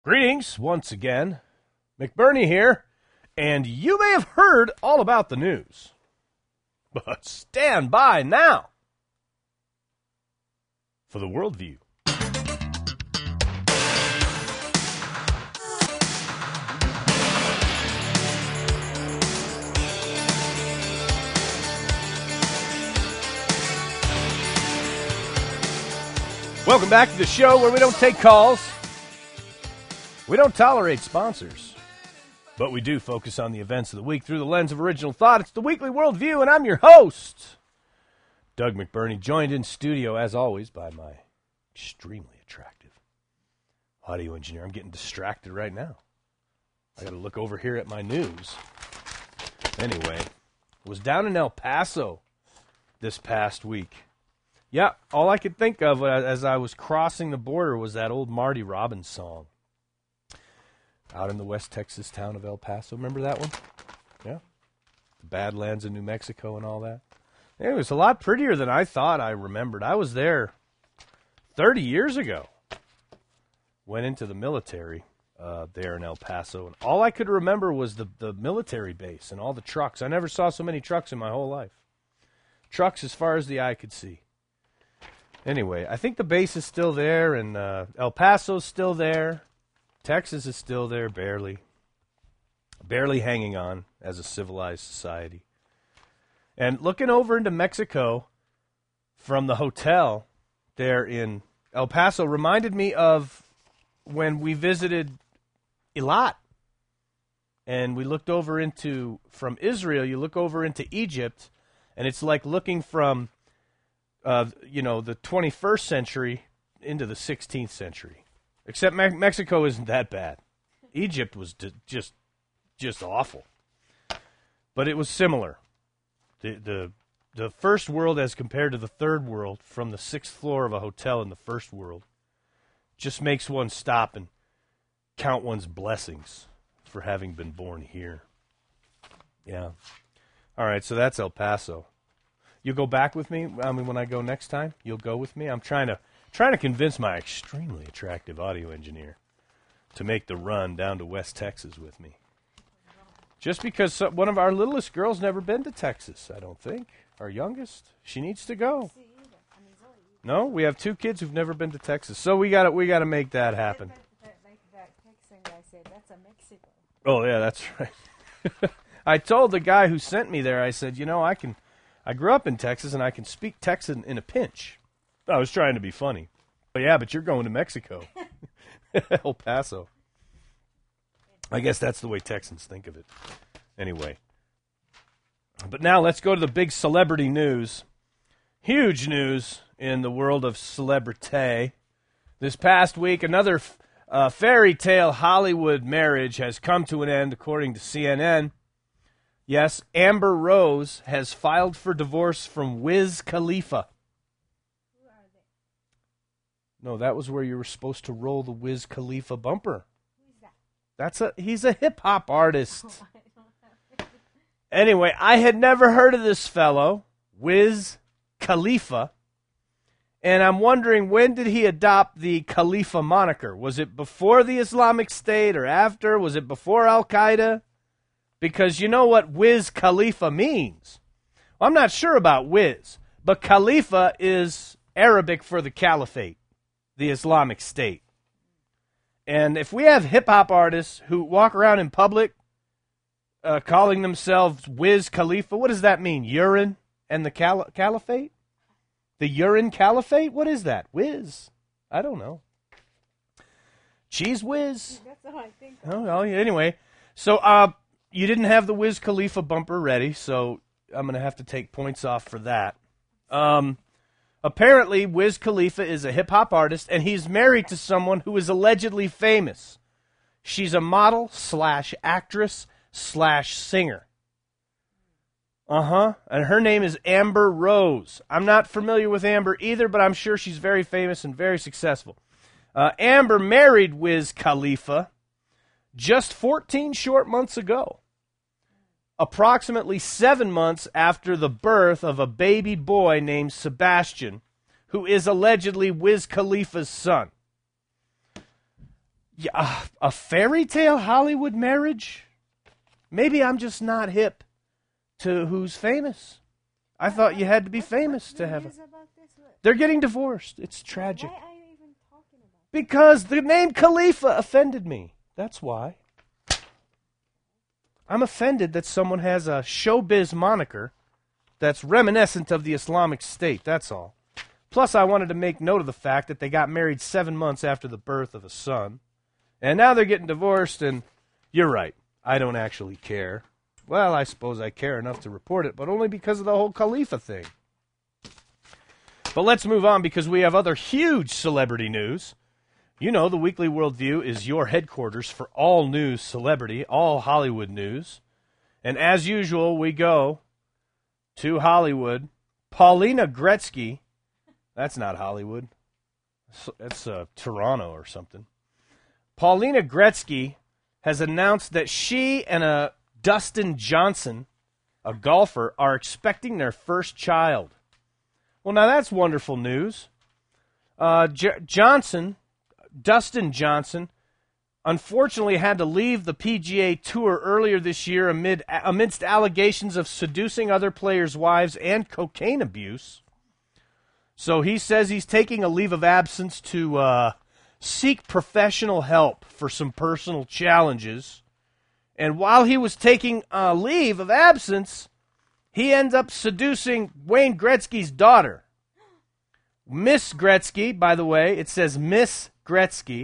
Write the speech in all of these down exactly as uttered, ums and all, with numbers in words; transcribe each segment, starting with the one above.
Greetings once again. McBurney here, and you may have heard all about the news. But stand by now for the worldview. Welcome back to the show where we don't take calls. We don't tolerate sponsors, but we do focus on the events of the week through the lens of original thought. It's the Weekly Worldview, and I'm your host, Doug McBurney, joined in studio, as always, by my extremely attractive audio engineer. I'm getting distracted right now. I got to look over here at my news. Anyway, was down in El Paso this past week. Yeah, all I could think of as I was crossing the border was that old Marty Robbins song. Out in the West Texas town of El Paso. Remember that one? Yeah. The Badlands of New Mexico and all that. It was a lot prettier than I thought I remembered. I was there thirty years ago. Went into the military uh, there in El Paso. And all I could remember was the, the military base and all the trucks. I never saw so many trucks in my whole life. Trucks as far as the eye could see. Anyway, I think the base is still there, and uh, El Paso's still there. Texas is still there, barely. Barely hanging on as a civilized society. And looking over into Mexico from the hotel there in El Paso reminded me of when we visited Eilat. And we looked over into, from Israel, you look over into Egypt, and it's like looking from, uh, you know, the twenty-first century into the sixteenth century. Except Me- Mexico isn't that bad. Egypt was d- just just awful. But it was similar. The, the the first world as compared to the third world from the sixth floor of a hotel in the first world just makes one stop and count one's blessings for having been born here. Yeah. All right, so that's El Paso. You'll go back with me? I mean, when I go next time, you'll go with me? I'm trying to... Trying to convince my extremely attractive audio engineer to make the run down to West Texas with me. Just because so, one of our littlest girls never been to Texas, I don't think. Our youngest. She needs to go. No, we have two kids who've never been to Texas. So we got we got to make that happen. Oh, yeah, that's right. I told the guy who sent me there, I said, you know, I can I grew up in Texas and I can speak Texan in a pinch. I was trying to be funny. But yeah, but you're going to Mexico. El Paso. I guess that's the way Texans think of it. Anyway. But now let's go to the big celebrity news. Huge news in the world of celebrity. This past week, another uh, fairy tale Hollywood marriage has come to an end, according to C N N. Yes, Amber Rose has filed for divorce from Wiz Khalifa. No, that was where you were supposed to roll the Wiz Khalifa bumper. Who's that? That's a he's a hip hop artist. Anyway, I had never heard of this fellow, Wiz Khalifa, and I'm wondering, when did he adopt the Khalifa moniker? Was it before the Islamic State or after? Was it before Al Qaeda? Because you know what Wiz Khalifa means. Well, I'm not sure about Wiz, but Khalifa is Arabic for the caliphate. The Islamic State. And if we have hip-hop artists who walk around in public uh, calling themselves Wiz Khalifa, what does that mean? Urine and the cal- caliphate? The urine caliphate? What is that? Wiz? I don't know. Cheese Whiz? That's all I think. Oh, well, anyway. So uh, you didn't have the Wiz Khalifa bumper ready, so I'm going to have to take points off for that. Um... Apparently, Wiz Khalifa is a hip-hop artist, and he's married to someone who is allegedly famous. She's a model slash actress slash singer. Uh-huh. And her name is Amber Rose. I'm not familiar with Amber either, but I'm sure she's very famous and very successful. Uh, Amber married Wiz Khalifa just fourteen short months ago. Approximately seven months after the birth of a baby boy named Sebastian, who is allegedly Wiz Khalifa's son. Yeah, uh, a fairy tale Hollywood marriage? Maybe I'm just not hip to who's famous. I thought you had to be famous to have it. They're getting divorced. It's tragic. Why are you even talking about it? Because the name Khalifa offended me. That's why. I'm offended that someone has a showbiz moniker that's reminiscent of the Islamic State. That's all. Plus, I wanted to make note of the fact that they got married seven months after the birth of a son. And now they're getting divorced, and you're right. I don't actually care. Well, I suppose I care enough to report it, but only because of the whole Khalifa thing. But let's move on because we have other huge celebrity news. You know, the Weekly Worldview is your headquarters for all news celebrity, all Hollywood news. And as usual, we go to Hollywood. Paulina Gretzky, that's not Hollywood. That's uh, Toronto or something. Paulina Gretzky has announced that she and a Dustin Johnson, a golfer, are expecting their first child. Well, now that's wonderful news. Uh, J- Johnson, Dustin Johnson, unfortunately had to leave the P G A Tour earlier this year amid amidst allegations of seducing other players' wives and cocaine abuse. So he says he's taking a leave of absence to uh, seek professional help for some personal challenges. And while he was taking a leave of absence, he ends up seducing Wayne Gretzky's daughter. Miss Gretzky, by the way, it says Miss Gretzky,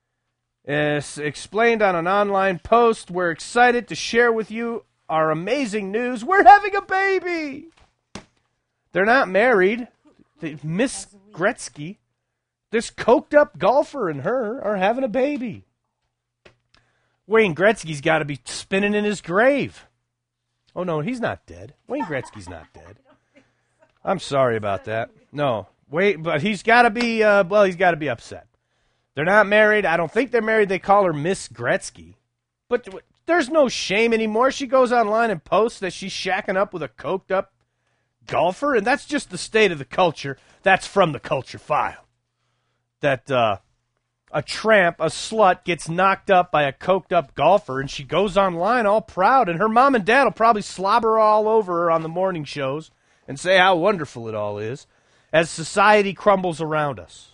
is explained on an online post. We're excited to share with you our amazing news. We're having a baby. They're not married. They, Miss Gretzky, this coked up golfer and her are having a baby. Wayne Gretzky's got to be spinning in his grave. Oh, no, he's not dead. Wayne Gretzky's not dead. I'm sorry about that. No, wait, but he's got to be, uh, well, he's got to be upset. They're not married. I don't think they're married. They call her Miss Gretzky. But there's no shame anymore. She goes online and posts that she's shacking up with a coked up golfer, and that's just the state of the culture. That's from the Culture File. That uh, a tramp, a slut, gets knocked up by a coked up golfer, and she goes online all proud, and her mom and dad will probably slobber all over her on the morning shows and say how wonderful it all is as society crumbles around us.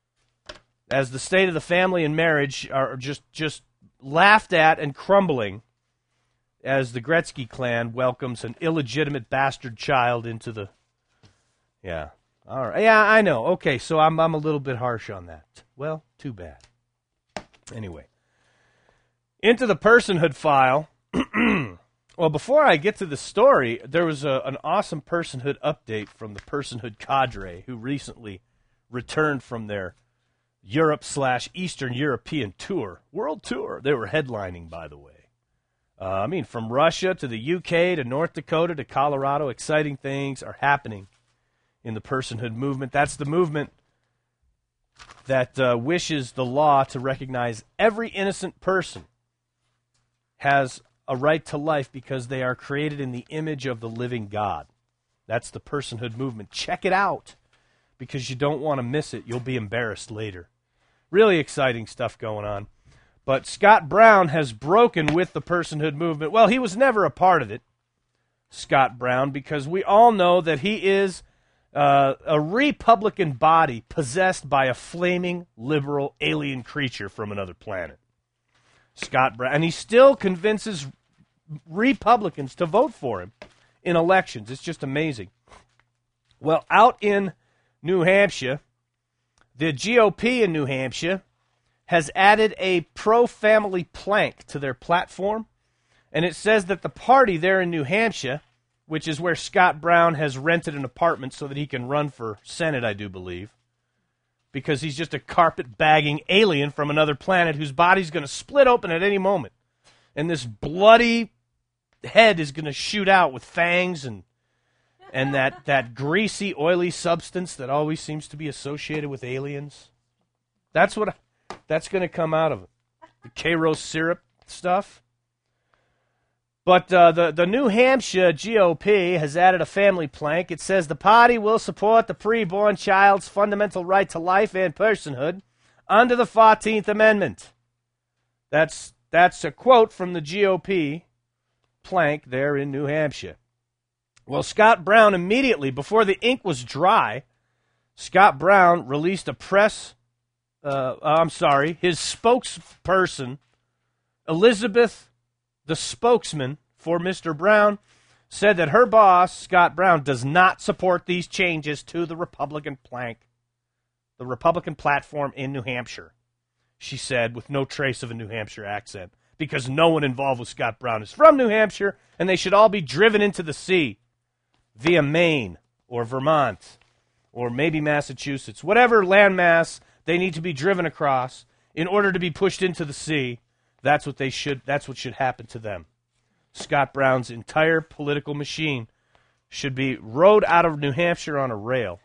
As the state of the family and marriage are just, just laughed at and crumbling as the Gretzky clan welcomes an illegitimate bastard child into the... Yeah. All right. Yeah, I know. Okay, so I'm I'm a little bit harsh on that. Well, too bad. Anyway. Into the personhood file. Well, before I get to the story, there was a, an awesome personhood update from the personhood cadre who recently returned from their Europe slash Eastern European tour, world tour. They were headlining, by the way. Uh, I mean, from Russia to the U K to North Dakota to Colorado, exciting things are happening in the personhood movement. That's the movement that uh, wishes the law to recognize every innocent person has a right to life because they are created in the image of the living God. That's the personhood movement. Check it out because you don't want to miss it. You'll be embarrassed later. Really exciting stuff going on. But Scott Brown has broken with the personhood movement. Well, he was never a part of it, Scott Brown, because we all know that he is uh, a Republican body possessed by a flaming liberal alien creature from another planet. Scott Brown. And he still convinces Republicans to vote for him in elections. It's just amazing. Well, out in New Hampshire, the G O P in New Hampshire has added a pro-family plank to their platform, and it says that the party there in New Hampshire, which is where Scott Brown has rented an apartment so that he can run for Senate, I do believe, because he's just a carpet-bagging alien from another planet whose body's going to split open at any moment, and this bloody head is going to shoot out with fangs and and that, that greasy, oily substance that always seems to be associated with aliens. That's what... That's going to come out of it. The Karo syrup stuff. But uh, the, the New Hampshire G O P has added a family plank. It says the party will support the preborn child's fundamental right to life and personhood under the fourteenth Amendment. That's that's a quote from the G O P plank there in New Hampshire. Well, Scott Brown immediately, before the ink was dry, Scott Brown released a press, uh, I'm sorry, his spokesperson, Elizabeth, the spokesman for Mister Brown, said that her boss, Scott Brown, does not support these changes to the Republican plank, the Republican platform in New Hampshire, she said with no trace of a New Hampshire accent, because no one involved with Scott Brown is from New Hampshire, and they should all be driven into the sea via Maine or Vermont or maybe Massachusetts, whatever landmass they need to be driven across in order to be pushed into the sea. That's what they should. That's what should happen to them. Scott Brown's entire political machine should be rowed out of New Hampshire on a rail.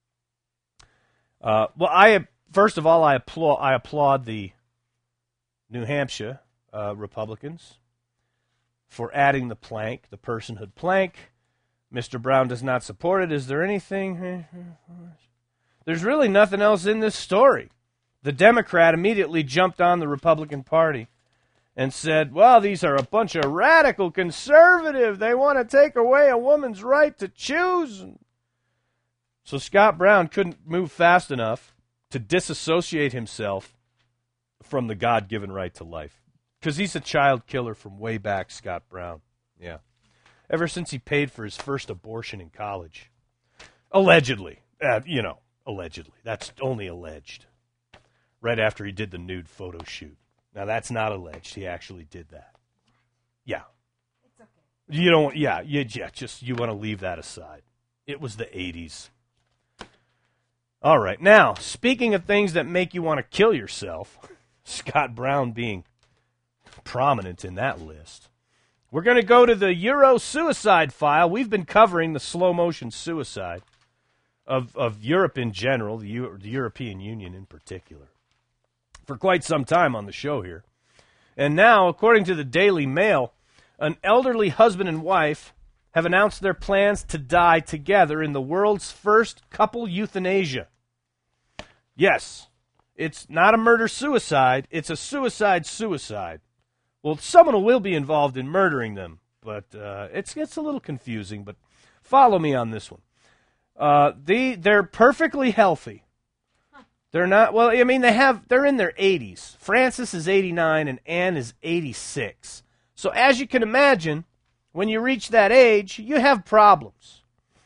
Uh, well, I first of all, I applaud. I applaud the New Hampshire uh, Republicans for adding the plank, the personhood plank. Mister Brown does not support it. Is there anything? There's really nothing else in this story. The Democrat immediately jumped on the Republican Party and said, well, these are a bunch of radical conservative. They want to take away a woman's right to choose. So Scott Brown couldn't move fast enough to disassociate himself from the God-given right to life. Because he's a child killer from way back, Scott Brown. Yeah. Ever since he paid for his first abortion in college. Allegedly. Uh, you know, allegedly. That's only alleged. Right after he did the nude photo shoot. Now, that's not alleged. He actually did that. Yeah. It's okay. You don't, yeah, you, yeah, just, you want to leave that aside. It was the eighties. All right. Now, speaking of things that make you want to kill yourself, Scott Brown being prominent in that list, we're going to go to the Euro suicide file. We've been covering the slow motion suicide of, of Europe in general, the, Euro, the European Union in particular, for quite some time on the show here. And now, according to the Daily Mail, an elderly husband and wife have announced their plans to die together in the world's first couple euthanasia. Yes, it's not a murder-suicide, it's a suicide-suicide. Well, someone will be involved in murdering them, but uh, it's, it's a little confusing, but follow me on this one. Uh, the, they're perfectly healthy. They're not, well, I mean, they have, they're in their eighties. Francis is eighty-nine and Anne is eighty-six. So as you can imagine, when you reach that age, you have problems.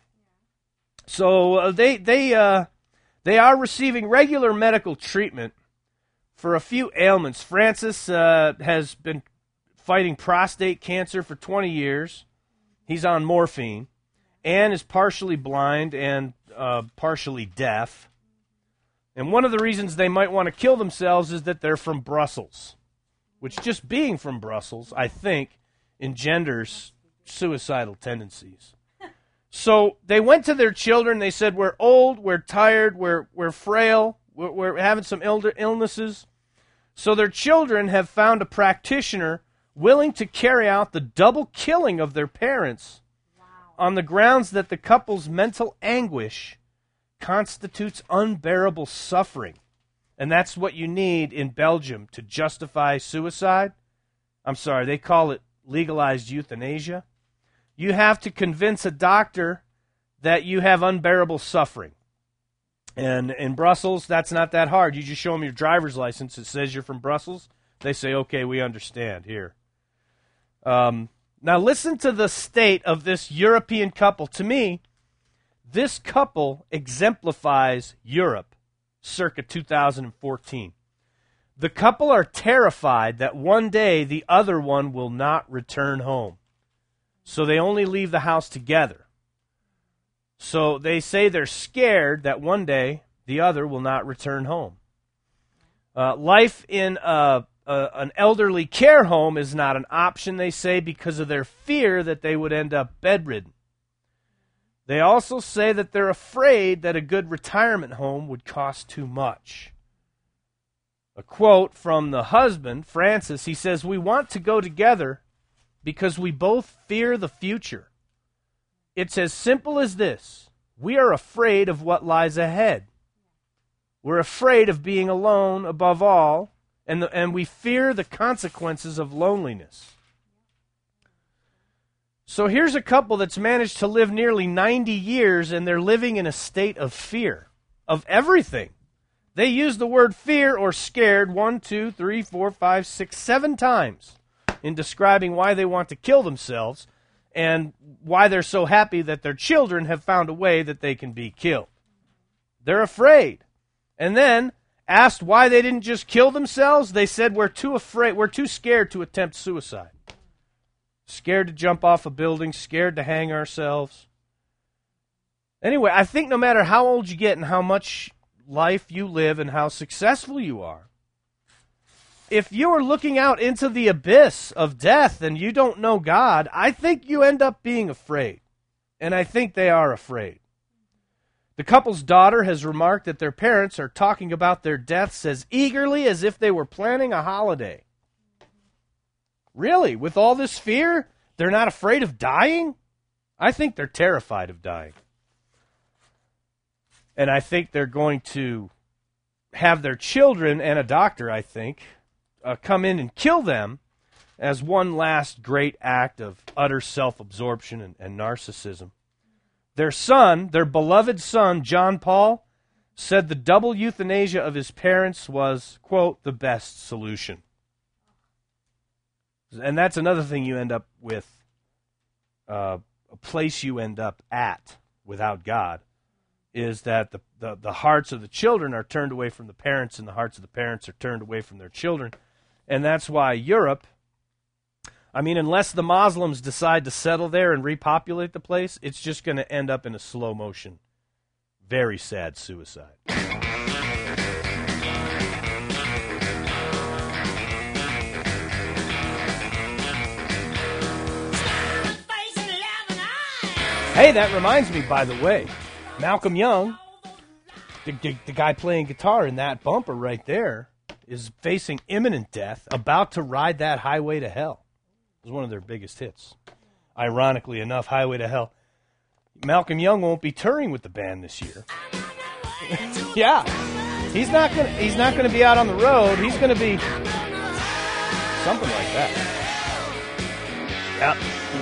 So uh, they, they, uh, they are receiving regular medical treatment for a few ailments. Francis uh, has been fighting prostate cancer for twenty years. He's on morphine. Anne is partially blind and uh, partially deaf. And one of the reasons they might want to kill themselves is that they're from Brussels, which just being from Brussels, I think, engenders suicidal tendencies. So they went to their children. They said, we're old, we're tired, we're, we're frail, we're, we're having some Ill- illnesses. So their children have found a practitioner willing to carry out the double killing of their parents wow. on the grounds that the couple's mental anguish constitutes unbearable suffering. And that's what you need in Belgium to justify suicide. I'm sorry, they call it legalized euthanasia. You have to convince a doctor that you have unbearable suffering. And in Brussels, that's not that hard. You just show them your driver's license. It says you're from Brussels. They say, okay, we understand. Here. Um, now listen to the state of this European couple. To me, this couple exemplifies Europe circa two thousand fourteen. The couple are terrified that one day the other one will not return home. So they only leave the house together. So they say they're scared that one day the other will not return home. Uh, life in a, a, an elderly care home is not an option, they say, because of their fear that they would end up bedridden. They also say that they're afraid that a good retirement home would cost too much. A quote from the husband, Francis, he says, we want to go together because we both fear the future. It's as simple as this. We are afraid of what lies ahead. We're afraid of being alone above all, And, the, and we fear the consequences of loneliness. So here's a couple that's managed to live nearly ninety years, and they're living in a state of fear, of everything. They use the word fear or scared one, two, three, four, five, six, seven times in describing why they want to kill themselves and why they're so happy that their children have found a way that they can be killed. They're afraid. And then, asked why they didn't just kill themselves, they said, we're too afraid, we're too scared to attempt suicide. Scared to jump off a building, scared to hang ourselves. Anyway, I think no matter how old you get and how much life you live and how successful you are, if you are looking out into the abyss of death and you don't know God, I think you end up being afraid. And I think they are afraid. The couple's daughter has remarked that their parents are talking about their deaths as eagerly as if they were planning a holiday. Really? With all this fear, they're not afraid of dying? I think they're terrified of dying. And I think they're going to have their children and a doctor, I think, uh, come in and kill them as one last great act of utter self-absorption and, and narcissism. Their son, their beloved son, John Paul, said the double euthanasia of his parents was, quote, the best solution. And that's another thing you end up with, uh, a place you end up at without God, is that the, the, the hearts of the children are turned away from the parents and the hearts of the parents are turned away from their children. And that's why Europe, I mean, unless the Muslims decide to settle there and repopulate the place, it's just going to end up in a slow motion, very sad suicide. Hey, that reminds me, by the way, Malcolm Young, the, the, the guy playing guitar in that bumper right there, is facing imminent death, about to ride that Highway to Hell. It was one of their biggest hits. Ironically enough, Highway to Hell. Malcolm Young won't be touring with the band this year. Yeah, he's not gonna. He's not gonna be out on the road. He's gonna be something like that. Yeah.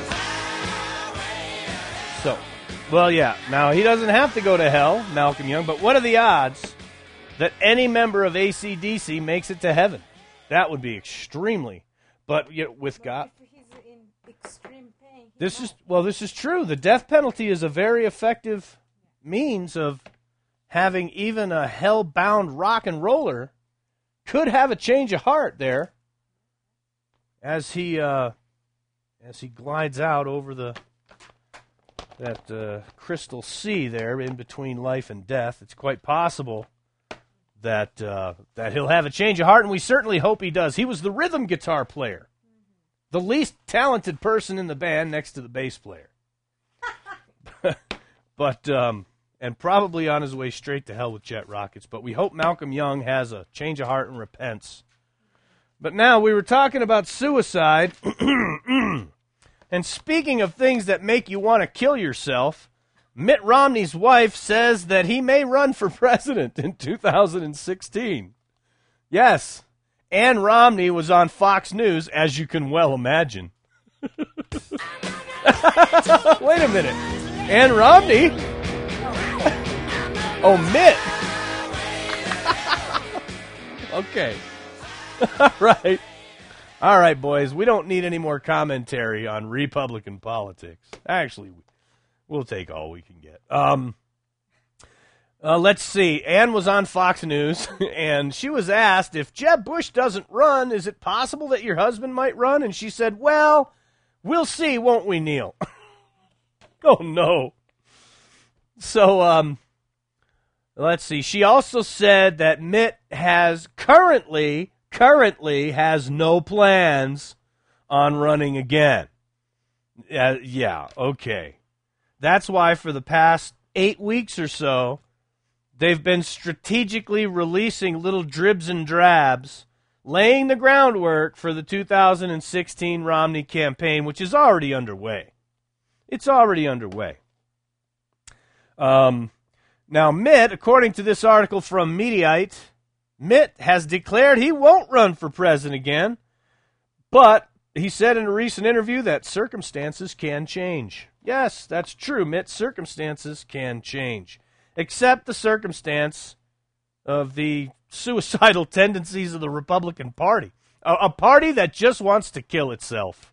So, well, yeah. Now he doesn't have to go to hell, Malcolm Young. But what are the odds that any member of A C D C makes it to heaven? That would be extremely. But you know, with God, If he's in extreme pain, he this won't. is well. This is true. The death penalty is a very effective means of having even a hell-bound rock and roller could have a change of heart there as he uh, as he glides out over the that uh, crystal sea there in between life and death. It's quite possible that uh, that he'll have a change of heart, and we certainly hope he does. He was the rhythm guitar player, the least talented person in the band next to the bass player. But um, and probably on his way straight to hell with Jet Rockets. But we hope Malcolm Young has a change of heart and repents. But now we were talking about suicide. And speaking of things that make you want to kill yourself, Mitt Romney's wife says that he may run for president in two thousand sixteen. Yes, Ann Romney was on Fox News, as you can well imagine. Wait a minute. Ann Romney? Oh, Mitt. Okay. All right. All right, boys, we don't need any more commentary on Republican politics. Actually, we'll take all we can get. Um, uh, let's see. Ann was on Fox News, and she was asked, if Jeb Bush doesn't run, is it possible that your husband might run? And she said, well, we'll see, won't we, Neil? Oh, no. So, um, let's see. She also said that Mitt has currently... currently has no plans on running again. Uh, yeah, okay. That's why for the past eight weeks or so, they've been strategically releasing little dribs and drabs, laying the groundwork for the two thousand sixteen Romney campaign, which is already underway. It's already underway. Um, now, Mitt, according to this article from Mediaite, Mitt has declared he won't run for president again, but he said in a recent interview that circumstances can change. Yes, that's true, Mitt. Circumstances can change, except the circumstance of the suicidal tendencies of the Republican Party, a, a party that just wants to kill itself.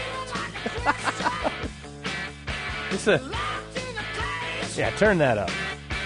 It's a, yeah, turn that up.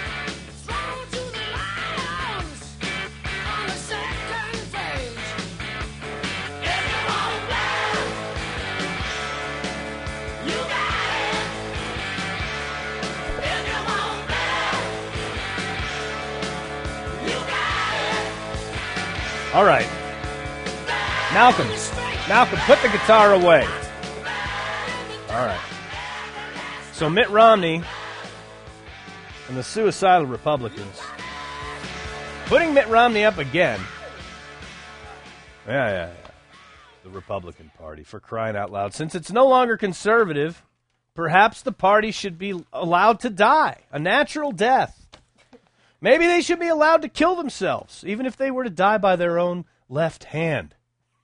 All right. Malcolm, Malcolm, put the guitar away. All right. So Mitt Romney and the suicidal Republicans putting Mitt Romney up again. Yeah, yeah, yeah. The Republican Party, for crying out loud. Since it's no longer conservative, perhaps the party should be allowed to die, a natural death. Maybe they should be allowed to kill themselves, even if they were to die by their own left hand.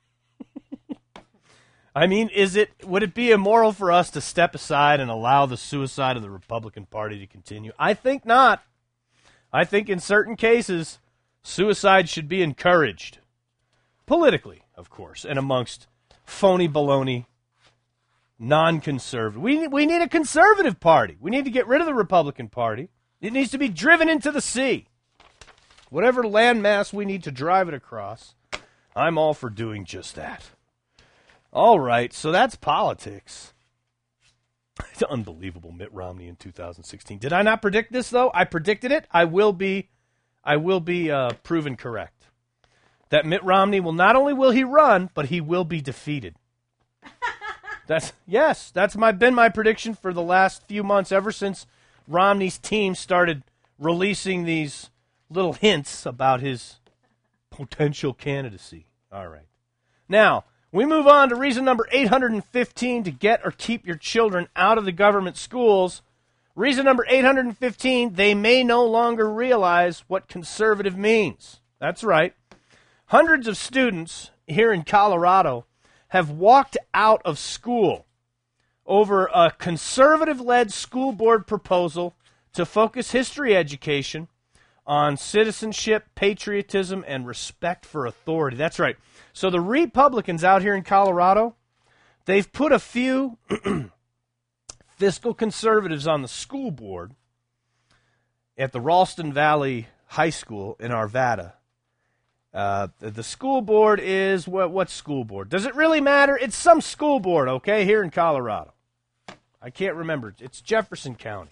I mean, is it would it be immoral for us to step aside and allow the suicide of the Republican Party to continue? I think not. I think in certain cases, suicide should be encouraged. Politically, of course, and amongst phony baloney, non-conservative. We, we need a conservative party. We need to get rid of the Republican Party. It needs to be driven into the sea. Whatever landmass we need to drive it across, I'm all for doing just that. All right, so that's politics. It's unbelievable, Mitt Romney in two thousand sixteen. Did I not predict this, though? I predicted it. I will be, I will be uh, proven correct. That Mitt Romney will not only will he run, but he will be defeated. That's yes, that's my been my prediction for the last few months, ever since Romney's team started releasing these little hints about his potential candidacy. All right. Now, we move on to reason number eight hundred fifteen to get or keep your children out of the government schools. Reason number eight hundred fifteen, they may no longer realize what conservative means. That's right. Hundreds of students here in Colorado have walked out of school over a conservative-led school board proposal to focus history education on citizenship, patriotism, and respect for authority. That's right. So the Republicans out here in Colorado, they've put a few fiscal conservatives on the school board at the Ralston Valley High School in Arvada. Uh, the, the school board is, what, what school board? Does it really matter? It's some school board, okay, here in Colorado. I can't remember. It's Jefferson County.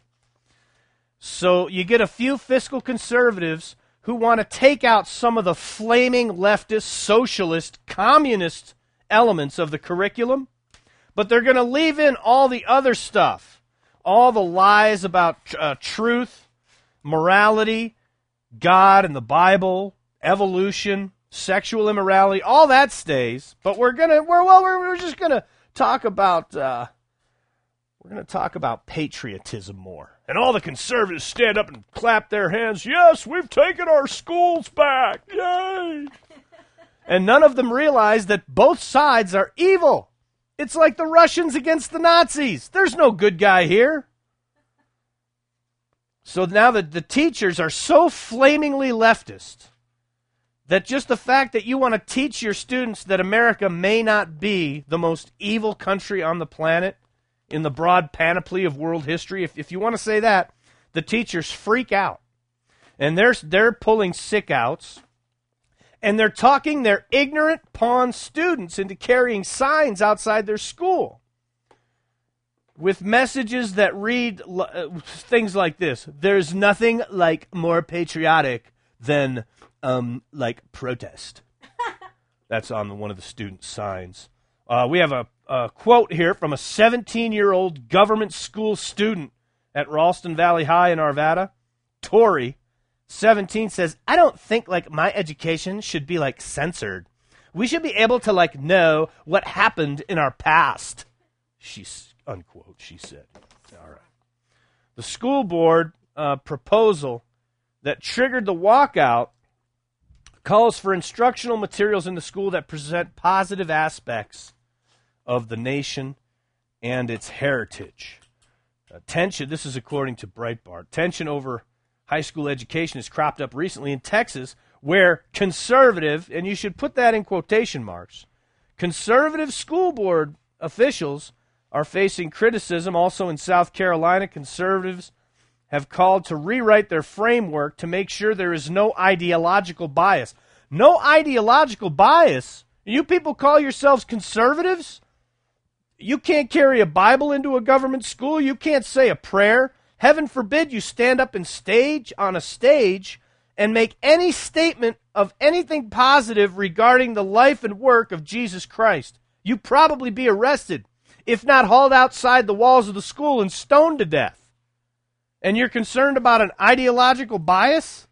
So you get a few fiscal conservatives who want to take out some of the flaming leftist, socialist, communist elements of the curriculum, but they're going to leave in all the other stuff, all the lies about uh, truth, morality, God and the Bible, evolution, sexual immorality, all that stays. But we're gonna, we're well, we're, we're just gonna talk about, uh, we're gonna talk about patriotism more. And all the conservatives stand up and clap their hands. Yes, we've taken our schools back. Yay! And none of them realize that both sides are evil. It's like the Russians against the Nazis. There's no good guy here. So now that the teachers are so flamingly leftist that just the fact that you want to teach your students that America may not be the most evil country on the planet in the broad panoply of world history, if, if you want to say that, the teachers freak out. And they're, they're pulling sick outs, and they're talking their ignorant pawn students into carrying signs outside their school with messages that read uh, things like this. There's nothing like more patriotic than Um, like protest. That's on one of the student signs. Uh, we have a, a quote here from a seventeen-year-old government school student at Ralston Valley High in Arvada. Tori, seventeen, says, I don't think like my education should be like censored. We should be able to like know what happened in our past. She's unquote, she said. All right. The school board uh, proposal that triggered the walkout calls for instructional materials in the school that present positive aspects of the nation and its heritage. Uh, tension, this is according to Breitbart, tension over high school education has cropped up recently in Texas, where conservative, and you should put that in quotation marks, conservative school board officials are facing criticism. Also in South Carolina, conservatives have called to rewrite their framework to make sure there is no ideological bias. No ideological bias? You people call yourselves conservatives? You can't carry a Bible into a government school. You can't say a prayer. Heaven forbid you stand up and stage on a stage and make any statement of anything positive regarding the life and work of Jesus Christ. You'd probably be arrested, if not hauled outside the walls of the school and stoned to death. And you're concerned about an ideological bias?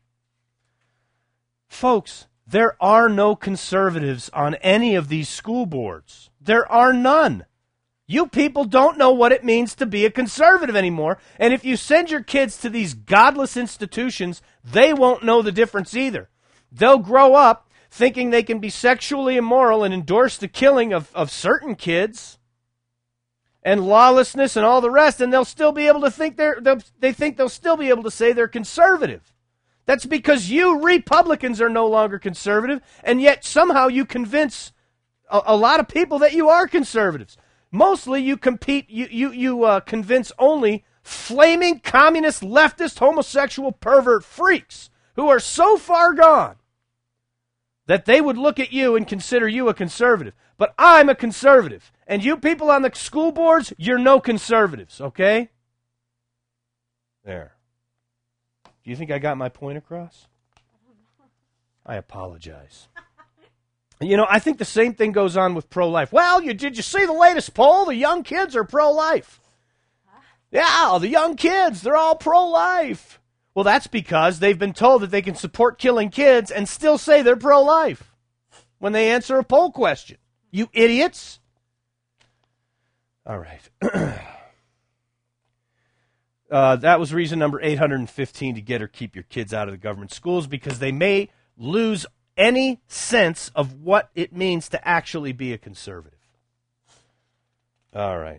Folks, there are no conservatives on any of these school boards. There are none. You people don't know what it means to be a conservative anymore, and if you send your kids to these godless institutions, they won't know the difference either. They'll grow up thinking they can be sexually immoral and endorse the killing of, of certain kids and lawlessness and all the rest, and they'll still be able to think they're, they'll, they think they'll still be able to say they're conservative. That's because you Republicans are no longer conservative, and yet somehow you convince a, a lot of people that you are conservatives. Mostly you compete, you you you uh, convince only flaming communist, leftist, homosexual, pervert freaks who are so far gone that they would look at you and consider you a conservative. But I'm a conservative, and you people on the school boards, you're no conservatives, okay? There. Do you think I got my point across? I apologize. You know, I think the same thing goes on with pro-life. Well, you, did you see the latest poll? The young kids are pro-life. Yeah, the young kids, they're all pro-life. Well, that's because they've been told that they can support killing kids and still say they're pro-life when they answer a poll question. You idiots. All right. uh, that was reason number eight hundred fifteen to get or keep your kids out of the government schools, because they may lose any sense of what it means to actually be a conservative. All right.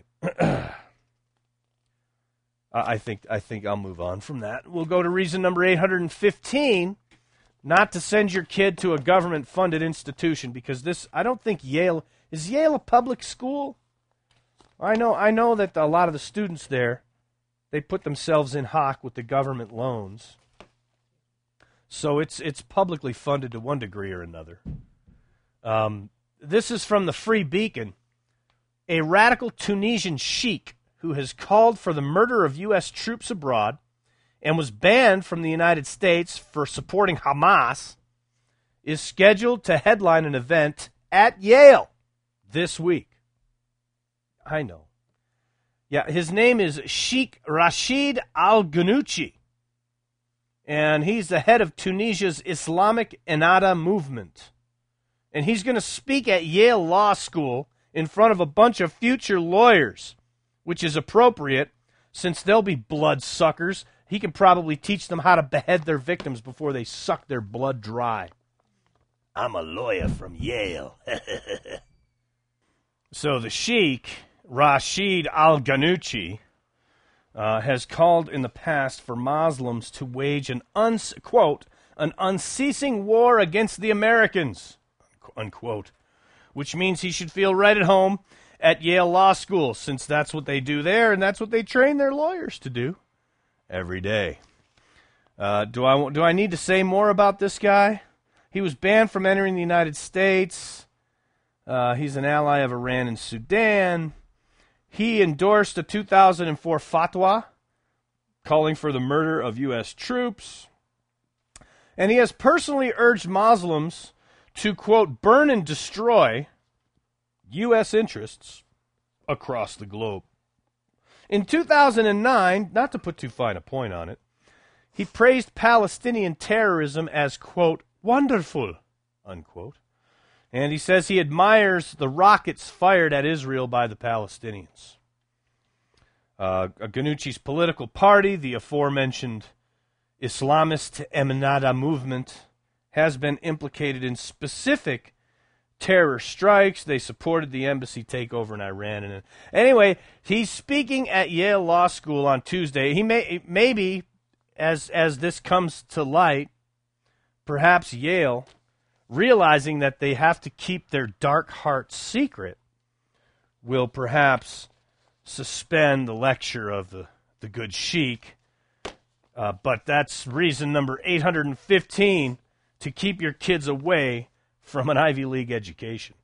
I think I think I'll move on from that. We'll go to reason number eight hundred fifteen, not to send your kid to a government-funded institution, because this, I don't think Yale, is Yale a public school? I know I know that a lot of the students there, they put themselves in hock with the government loans. So it's it's publicly funded to one degree or another. Um, this is from the Free Beacon. A radical Tunisian sheik who has called for the murder of U S troops abroad and was banned from the United States for supporting Hamas is scheduled to headline an event at Yale this week. I know. Yeah, his name is Sheikh Rashid Al-Ghannouchi, and he's the head of Tunisia's Islamic Ennahda movement. And he's going to speak at Yale Law School in front of a bunch of future lawyers, which is appropriate since they'll be bloodsuckers. He can probably teach them how to behead their victims before they suck their blood dry. I'm a lawyer from Yale. So the Sheikh, Rashid Al-Ghannouchi, Uh, has called in the past for Muslims to wage an, uns- quote, an unceasing war against the Americans, unquote, which means he should feel right at home at Yale Law School, since that's what they do there, and that's what they train their lawyers to do every day. Uh, do I do I need to say more about this guy? He was banned from entering the United States. Uh, he's an ally of Iran and Sudan. He endorsed a two thousand four fatwa calling for the murder of U S troops. And he has personally urged Muslims to, quote, burn and destroy U S interests across the globe. In two thousand nine, not to put too fine a point on it, he praised Palestinian terrorism as, quote, wonderful, unquote. And he says he admires the rockets fired at Israel by the Palestinians. Uh, Ghannouchi's political party, the aforementioned Islamist Ennahda movement, has been implicated in specific terror strikes. They supported the embassy takeover in Iran. And anyway, he's speaking at Yale Law School on Tuesday. He may maybe, as as this comes to light, perhaps Yale, realizing that they have to keep their dark heart secret, will perhaps suspend the lecture of the, the good sheik. Uh, but that's reason number eight hundred fifteen to keep your kids away from an Ivy League education.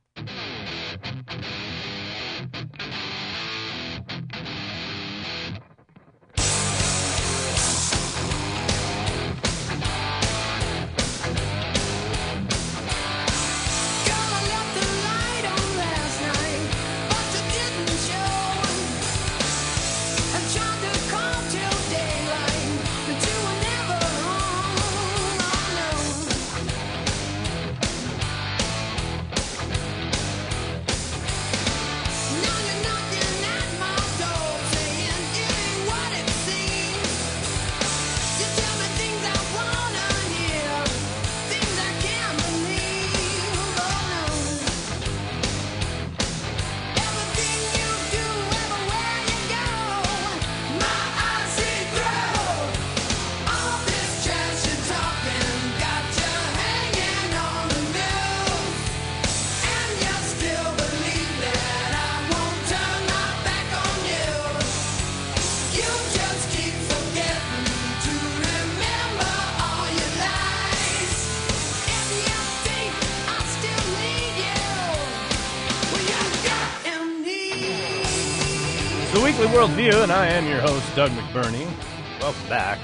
The Weekly Worldview, and I am your host, Doug McBurney. Welcome back.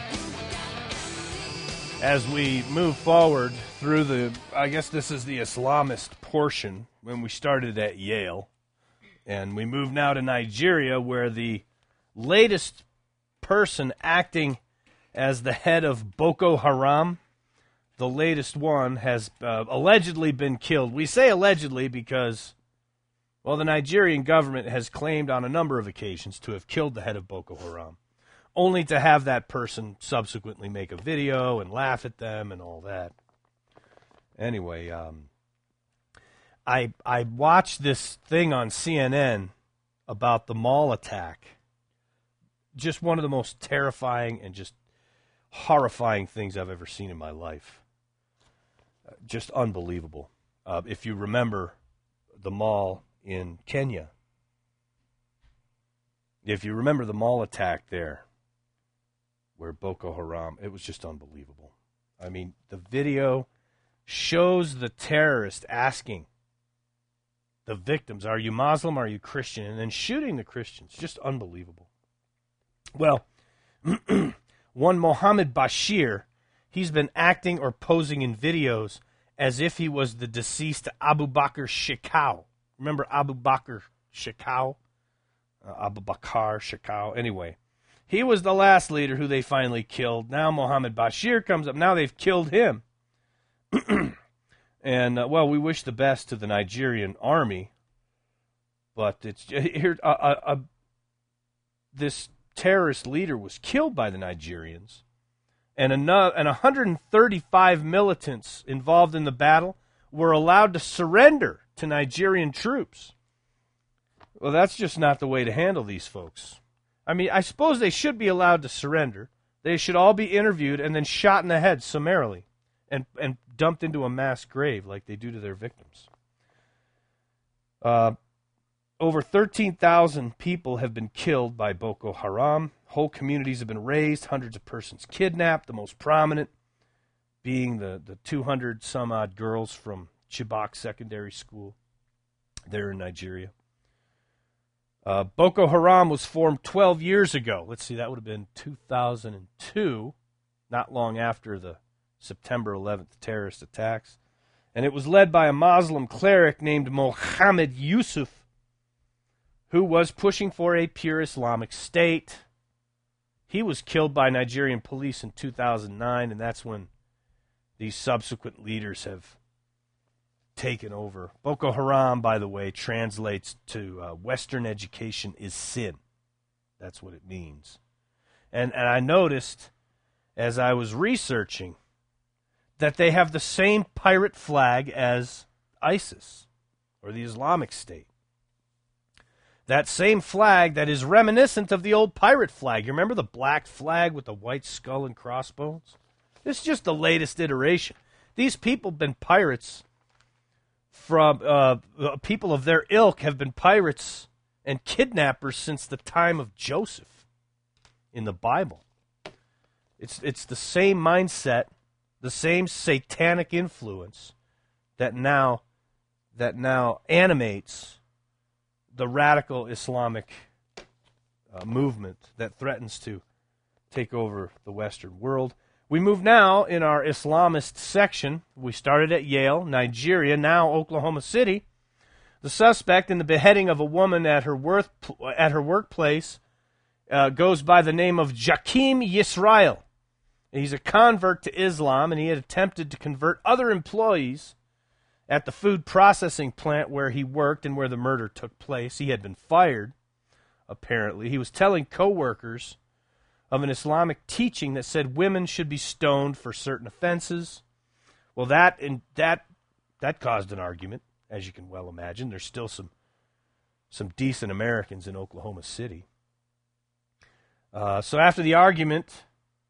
As we move forward through the, I guess this is the Islamist portion, when we started at Yale, and we move now to Nigeria, where the latest person acting as the head of Boko Haram, the latest one, has uh, allegedly been killed. We say allegedly because, well, the Nigerian government has claimed on a number of occasions to have killed the head of Boko Haram, only to have that person subsequently make a video and laugh at them and all that. Anyway, um, I I watched this thing on C N N about the mall attack. Just one of the most terrifying and just horrifying things I've ever seen in my life. Uh, just unbelievable. Uh, if you remember the mall in Kenya. If you remember the mall attack there, where Boko Haram, it was just unbelievable. I mean, the video shows the terrorist asking the victims, are you Muslim, are you Christian? And then shooting the Christians. Just unbelievable. Well, one Mohammed Bashir, he's been acting or posing in videos as if he was the deceased Abu Bakr Shekau. Remember Abu Bakr Shekau? Uh, Abu Bakr Shekau. Anyway, he was the last leader who they finally killed. Now Mohammed Bashir comes up. Now they've killed him. And, uh, well, we wish the best to the Nigerian army. But it's here. Uh, uh, uh, this terrorist leader was killed by the Nigerians. And, another, and one hundred thirty-five militants involved in the battle were allowed to surrender to Nigerian troops. Well, that's just not the way to handle these folks. I mean, I suppose they should be allowed to surrender. They should all be interviewed and then shot in the head summarily and, and dumped into a mass grave like they do to their victims. Uh, over thirteen thousand people have been killed by Boko Haram. Whole communities have been razed, hundreds of persons kidnapped, the most prominent being the, the two hundred some odd girls from Chibok Secondary School there in Nigeria. Uh, Boko Haram was formed twelve years ago. Let's see, that would have been two thousand two, not long after the September eleventh terrorist attacks. And it was led by a Muslim cleric named Mohammed Yusuf, who was pushing for a pure Islamic state. He was killed by Nigerian police in two thousand nine, and that's when these subsequent leaders have taken over. Boko Haram, by the way, translates to uh, Western education is sin. That's what it means. And and I noticed as I was researching, that they have the same pirate flag as ISIS or the Islamic State. That same flag that is reminiscent of the old pirate flag. You remember the black flag with the white skull and crossbones? This is just the latest iteration. These people have been pirates from, uh, people of their ilk have been pirates and kidnappers since the time of Joseph in the Bible. It's, it's the same mindset, the same satanic influence that now, that now animates the radical Islamic uh, movement that threatens to take over the Western world. We move now in our Islamist section. We started at Yale, Nigeria, now Oklahoma City. The suspect in the beheading of a woman at her, worth, at her workplace uh, goes by the name of Jakim Yisrael. He's a convert to Islam, and he had attempted to convert other employees at the food processing plant where he worked and where the murder took place. He had been fired, apparently. He was telling coworkers of an Islamic teaching that said women should be stoned for certain offenses. Well, that and that that caused an argument, as you can well imagine. There's still some some decent Americans in Oklahoma City. Uh, so after the argument,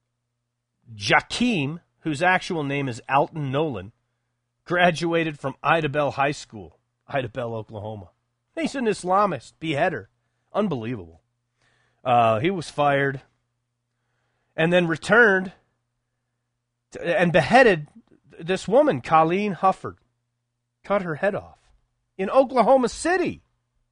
Jakim, whose actual name is Alton Nolan, graduated from Idabel High School, Idabel, Oklahoma. He's an Islamist, beheader. Unbelievable. Uh, he was fired and then returned to, and beheaded this woman, Colleen Hufford. Cut her head off in Oklahoma City.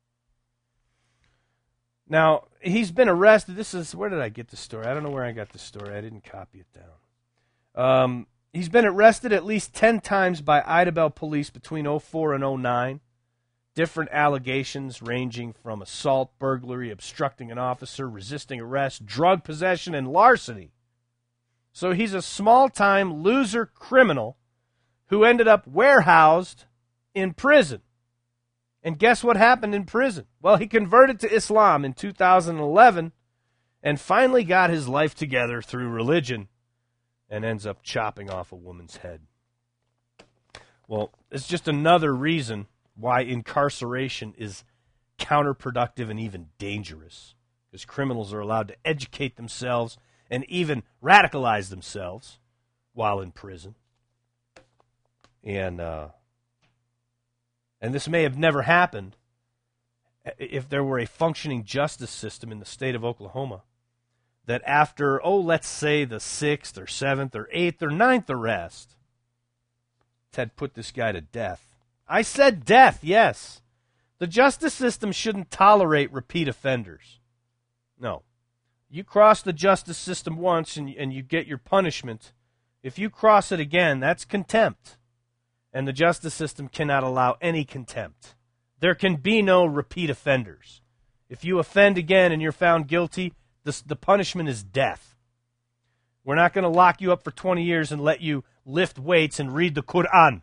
Now, he's been arrested. This is, where did I get the story? I don't know where I got the story. I didn't copy it down. Um... He's been arrested at least ten times by Idabel police between oh four and oh nine. Different allegations ranging from assault, burglary, obstructing an officer, resisting arrest, drug possession, and larceny. So he's a small-time loser criminal who ended up warehoused in prison. And guess what happened in prison? Well, he converted to Islam in two thousand eleven and finally got his life together through religion, and ends up chopping off a woman's head. Well, it's just another reason why incarceration is counterproductive and even dangerous, because criminals are allowed to educate themselves and even radicalize themselves while in prison. And uh, and this may have never happened if there were a functioning justice system in the state of Oklahoma, that after, oh, let's say the sixth or seventh or eighth or ninth arrest, had put this guy to death. I said death, yes. The justice system shouldn't tolerate repeat offenders. No. You cross the justice system once and, and you get your punishment. If you cross it again, that's contempt. And the justice system cannot allow any contempt. There can be no repeat offenders. If you offend again and you're found guilty, The, the punishment is death. We're not going to lock you up for twenty years and let you lift weights and read the Quran.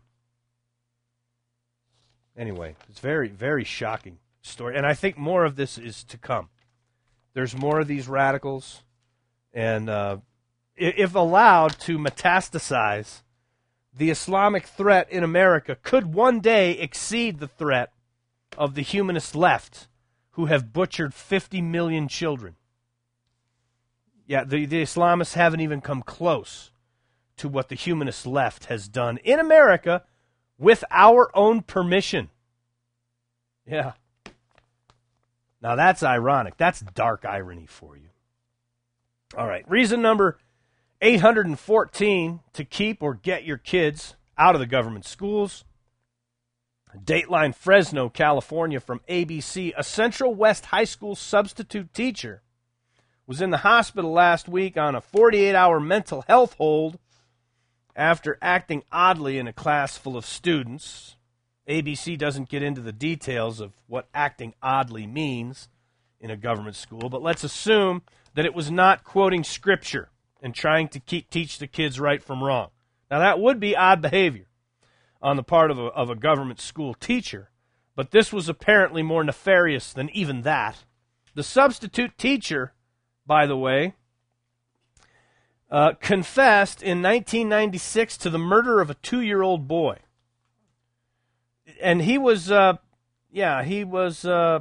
Anyway, it's very, very shocking story. And I think more of this is to come. There's more of these radicals. And uh, if allowed to metastasize, the Islamic threat in America could one day exceed the threat of the humanist left, who have butchered fifty million children. Yeah, the, the Islamists haven't even come close to what the humanist left has done in America with our own permission. Yeah. Now that's ironic. That's dark irony for you. All right, reason number eight hundred fourteen to keep or get your kids out of the government schools. Dateline Fresno, California from A B C. A Central West High School substitute teacher was in the hospital last week on a forty-eight hour mental health hold after acting oddly in a class full of students. A B C doesn't get into the details of what acting oddly means in a government school, but let's assume that it was not quoting scripture and trying to keep, teach the kids right from wrong. Now, that would be odd behavior on the part of a, of a government school teacher, but this was apparently more nefarious than even that. The substitute teacher, by the way, uh, confessed in nineteen ninety-six to the murder of a two-year-old boy. And he was, uh, yeah, he was, uh,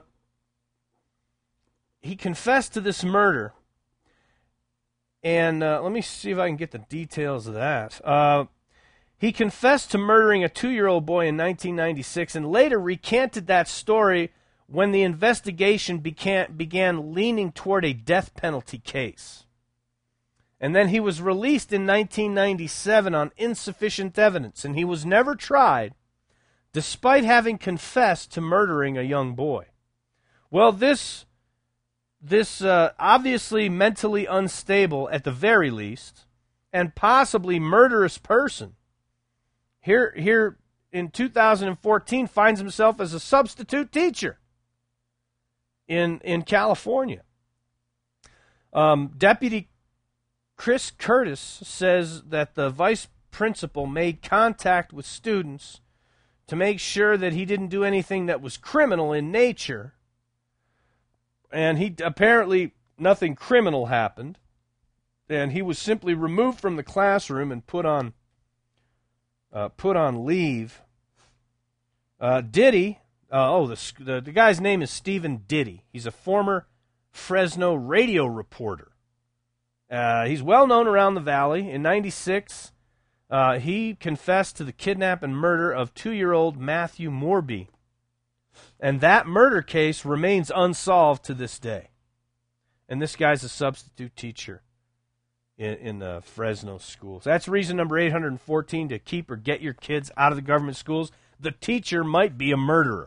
he confessed to this murder. And uh, let me see if I can get the details of that. Uh, he confessed to murdering a two-year-old boy in nineteen ninety-six and later recanted that story when the investigation began, began leaning toward a death penalty case. And then he was released in nineteen ninety-seven on insufficient evidence, and he was never tried, despite having confessed to murdering a young boy. Well, this... This uh, obviously mentally unstable, at the very least, and possibly murderous person, here, here in two thousand fourteen finds himself as a substitute teacher in, in California. Um, Deputy Chris Curtis says that the vice principal made contact with students to make sure that he didn't do anything that was criminal in nature. And he apparently nothing criminal happened, and he was simply removed from the classroom and put on uh, put on leave. Uh, Diddy, uh, oh, the, the the guy's name is Stephen Diddy. He's a former Fresno radio reporter. Uh, he's well known around the valley. In ninety-six, uh, he confessed to the kidnap and murder of two-year-old Matthew Morby. And that murder case remains unsolved to this day. And this guy's a substitute teacher in, in the Fresno schools. That's reason number eight hundred fourteen to keep or get your kids out of the government schools. The teacher might be a murderer.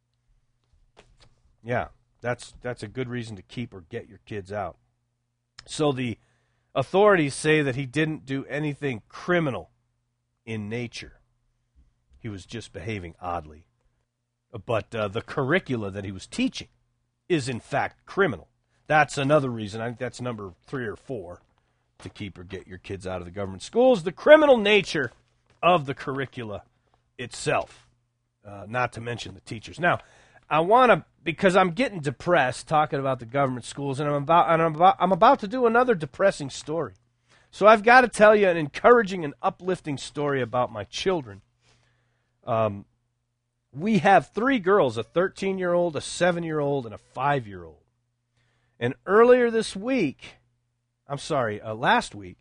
Yeah, that's that's a good reason to keep or get your kids out. So the authorities say that he didn't do anything criminal in nature. He was just behaving oddly. But uh, the curricula that he was teaching is, in fact, criminal. That's another reason. I think that's number three or four to keep or get your kids out of the government schools. The criminal nature of the curricula itself, uh, not to mention the teachers. Now, I want to, because I'm getting depressed talking about the government schools, and I'm about, and I'm about, I'm about to do another depressing story. So I've got to tell you an encouraging and uplifting story about my children. Um. We have three girls, a thirteen-year-old, a seven-year-old, and a five-year-old. And earlier this week, I'm sorry, uh, last week,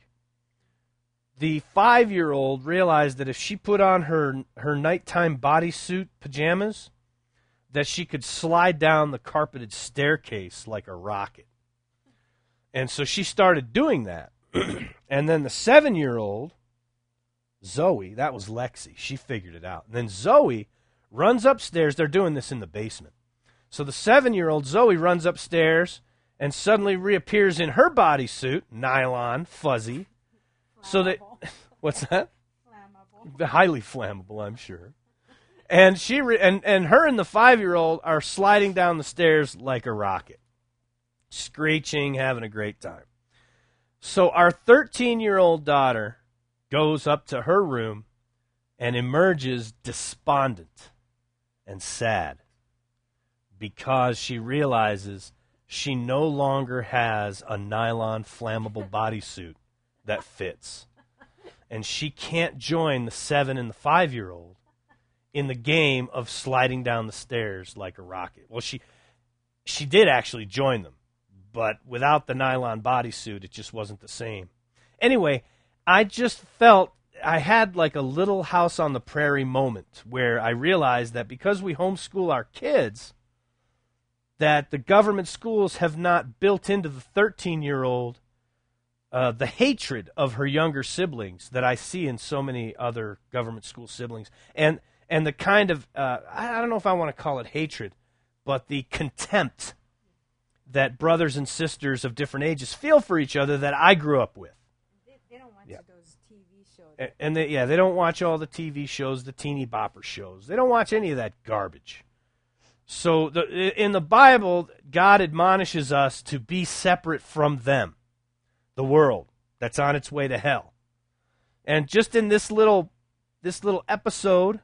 the five-year-old realized that if she put on her, her nighttime bodysuit pajamas, that she could slide down the carpeted staircase like a rocket. And so she started doing that. And then the seven-year-old, Zoe, that was Lexi, she figured it out. And then Zoe runs upstairs. They're doing this in the basement. So the seven-year-old Zoe runs upstairs and suddenly reappears in her bodysuit, nylon, fuzzy. Flammable. So that, what's that? Flammable. Highly flammable, I'm sure. And she re, and and her and the five-year-old are sliding down the stairs like a rocket, screeching, having a great time. So our thirteen-year-old daughter goes up to her room and emerges despondent and sad because she realizes she no longer has a nylon flammable bodysuit that fits. And she can't join the seven and the five-year-old in the game of sliding down the stairs like a rocket. Well, she she did actually join them, but without the nylon bodysuit, it just wasn't the same. Anyway, I just felt I had like a little house on the prairie moment where I realized that because we homeschool our kids, that the government schools have not built into the thirteen-year-old uh, the hatred of her younger siblings that I see in so many other government school siblings. And and the kind of, uh, I don't know if I want to call it hatred, but the contempt that brothers and sisters of different ages feel for each other that I grew up with. They, they don't watch Yeah. those T V shows. And, and they, yeah, they don't watch all the T V shows, the teeny bopper shows. They don't watch any of that garbage. So the, in the Bible, God admonishes us to be separate from them, the world that's on its way to hell. And just in this little this little episode,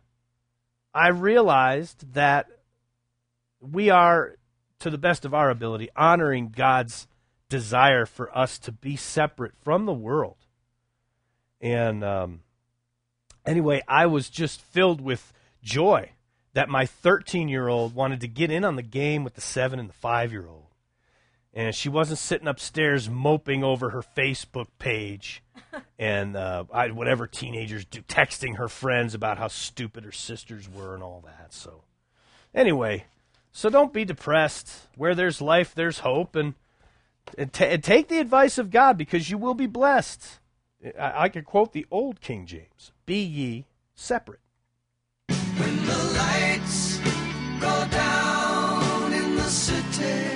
I realized that we are, to the best of our ability, honoring God's desire for us to be separate from the world. And um, anyway, I was just filled with joy that my thirteen-year-old wanted to get in on the game with the seven and the five-year-old. And she wasn't sitting upstairs moping over her Facebook page and uh, I, whatever teenagers do, texting her friends about how stupid her sisters were and all that. So anyway, so don't be depressed. Where there's life, there's hope. And, and, t- and take the advice of God, because you will be blessed. I, I could quote the old King James, be ye separate. When the lights go down in the city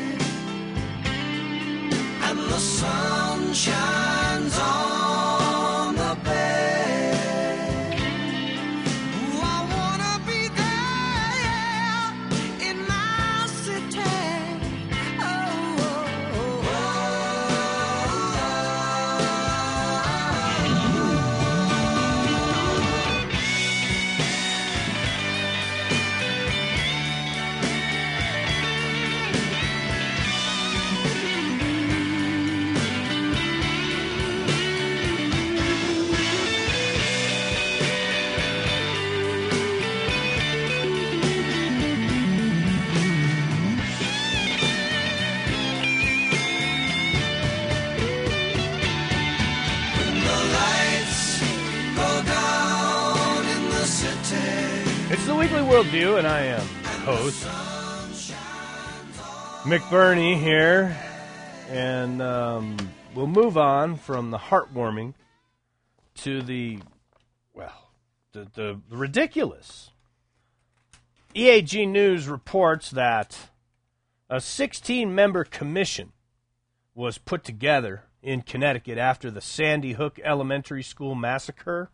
and the sun shines on the bay, ooh, I wanna be there in my city. Oh, oh, It's the Weekly Worldview, and I am host Mick Burney here, and um, we'll move on from the heartwarming to the, well, the, the, the ridiculous. E A G News reports that a sixteen-member commission was put together in Connecticut after the Sandy Hook Elementary School massacre.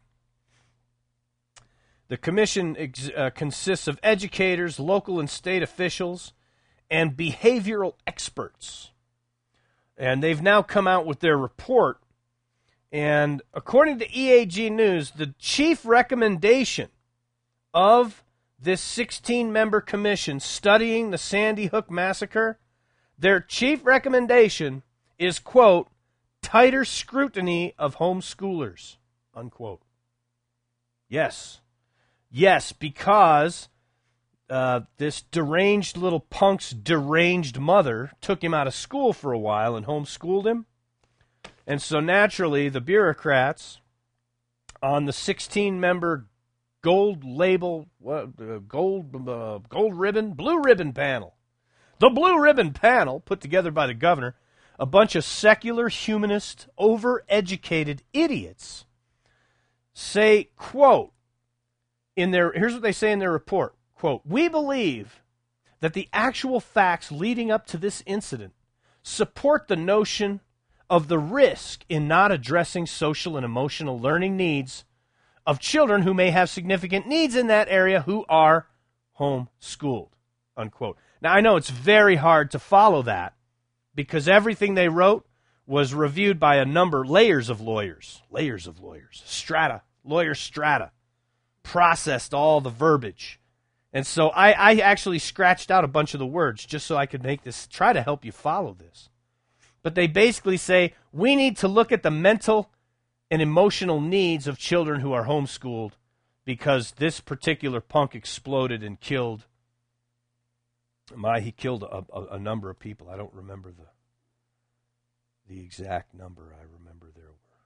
The commission ex- uh, consists of educators, local and state officials, and behavioral experts. And they've now come out with their report. And according to E A G News, the chief recommendation of this sixteen-member commission studying the Sandy Hook massacre, their chief recommendation is, quote, tighter scrutiny of homeschoolers, unquote. Yes. Yes, because uh, this deranged little punk's deranged mother took him out of school for a while and homeschooled him. And so naturally, the bureaucrats on the sixteen-member gold label, what, uh, gold, uh, gold ribbon, blue ribbon panel, the blue ribbon panel put together by the governor, a bunch of secular, humanist, overeducated idiots, say, quote, In their, here's what they say in their report, quote, we believe that the actual facts leading up to this incident support the notion of the risk in not addressing social and emotional learning needs of children who may have significant needs in that area who are homeschooled, unquote. Now, I know it's very hard to follow that because everything they wrote was reviewed by a number, layers of lawyers, layers of lawyers, strata, lawyer strata. Processed all the verbiage. And so I, I actually scratched out a bunch of the words just so I could make this, try to help you follow this. But they basically say, we need to look at the mental and emotional needs of children who are homeschooled because this particular punk exploded and killed, my, he killed a, a, a number of people. I don't remember the, the exact number. I remember there were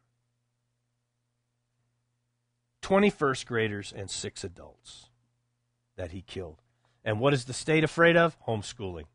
twenty first graders and six adults that he killed. And what is the state afraid of? Homeschooling.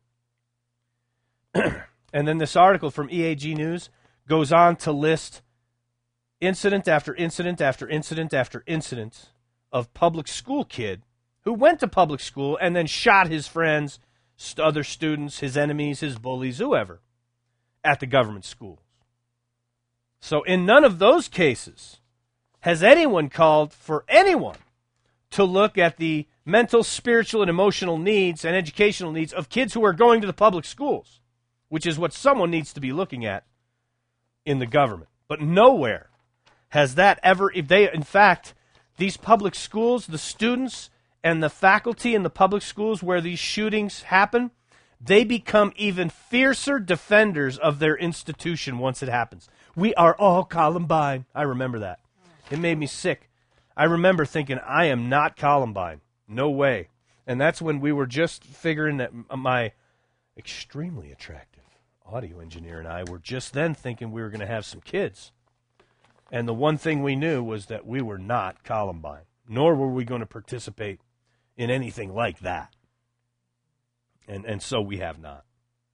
And then this article from E A G News goes on to list incident after incident after incident after incident of public school kid who went to public school and then shot his friends, st- other students, his enemies, his bullies, whoever, at the government schools. So in none of those cases has anyone called for anyone to look at the mental, spiritual, and emotional needs and educational needs of kids who are going to the public schools, which is what someone needs to be looking at in the government. But nowhere has that ever, if they, in fact, these public schools, the students and the faculty in the public schools where these shootings happen, they become even fiercer defenders of their institution once it happens. We are all Columbine. I remember that. It made me sick. I remember thinking, I am not Columbine. No way. And that's when we were just figuring that my extremely attractive audio engineer and I were just then thinking we were going to have some kids. And the one thing we knew was that we were not Columbine, nor were we going to participate in anything like that. And and so we have not.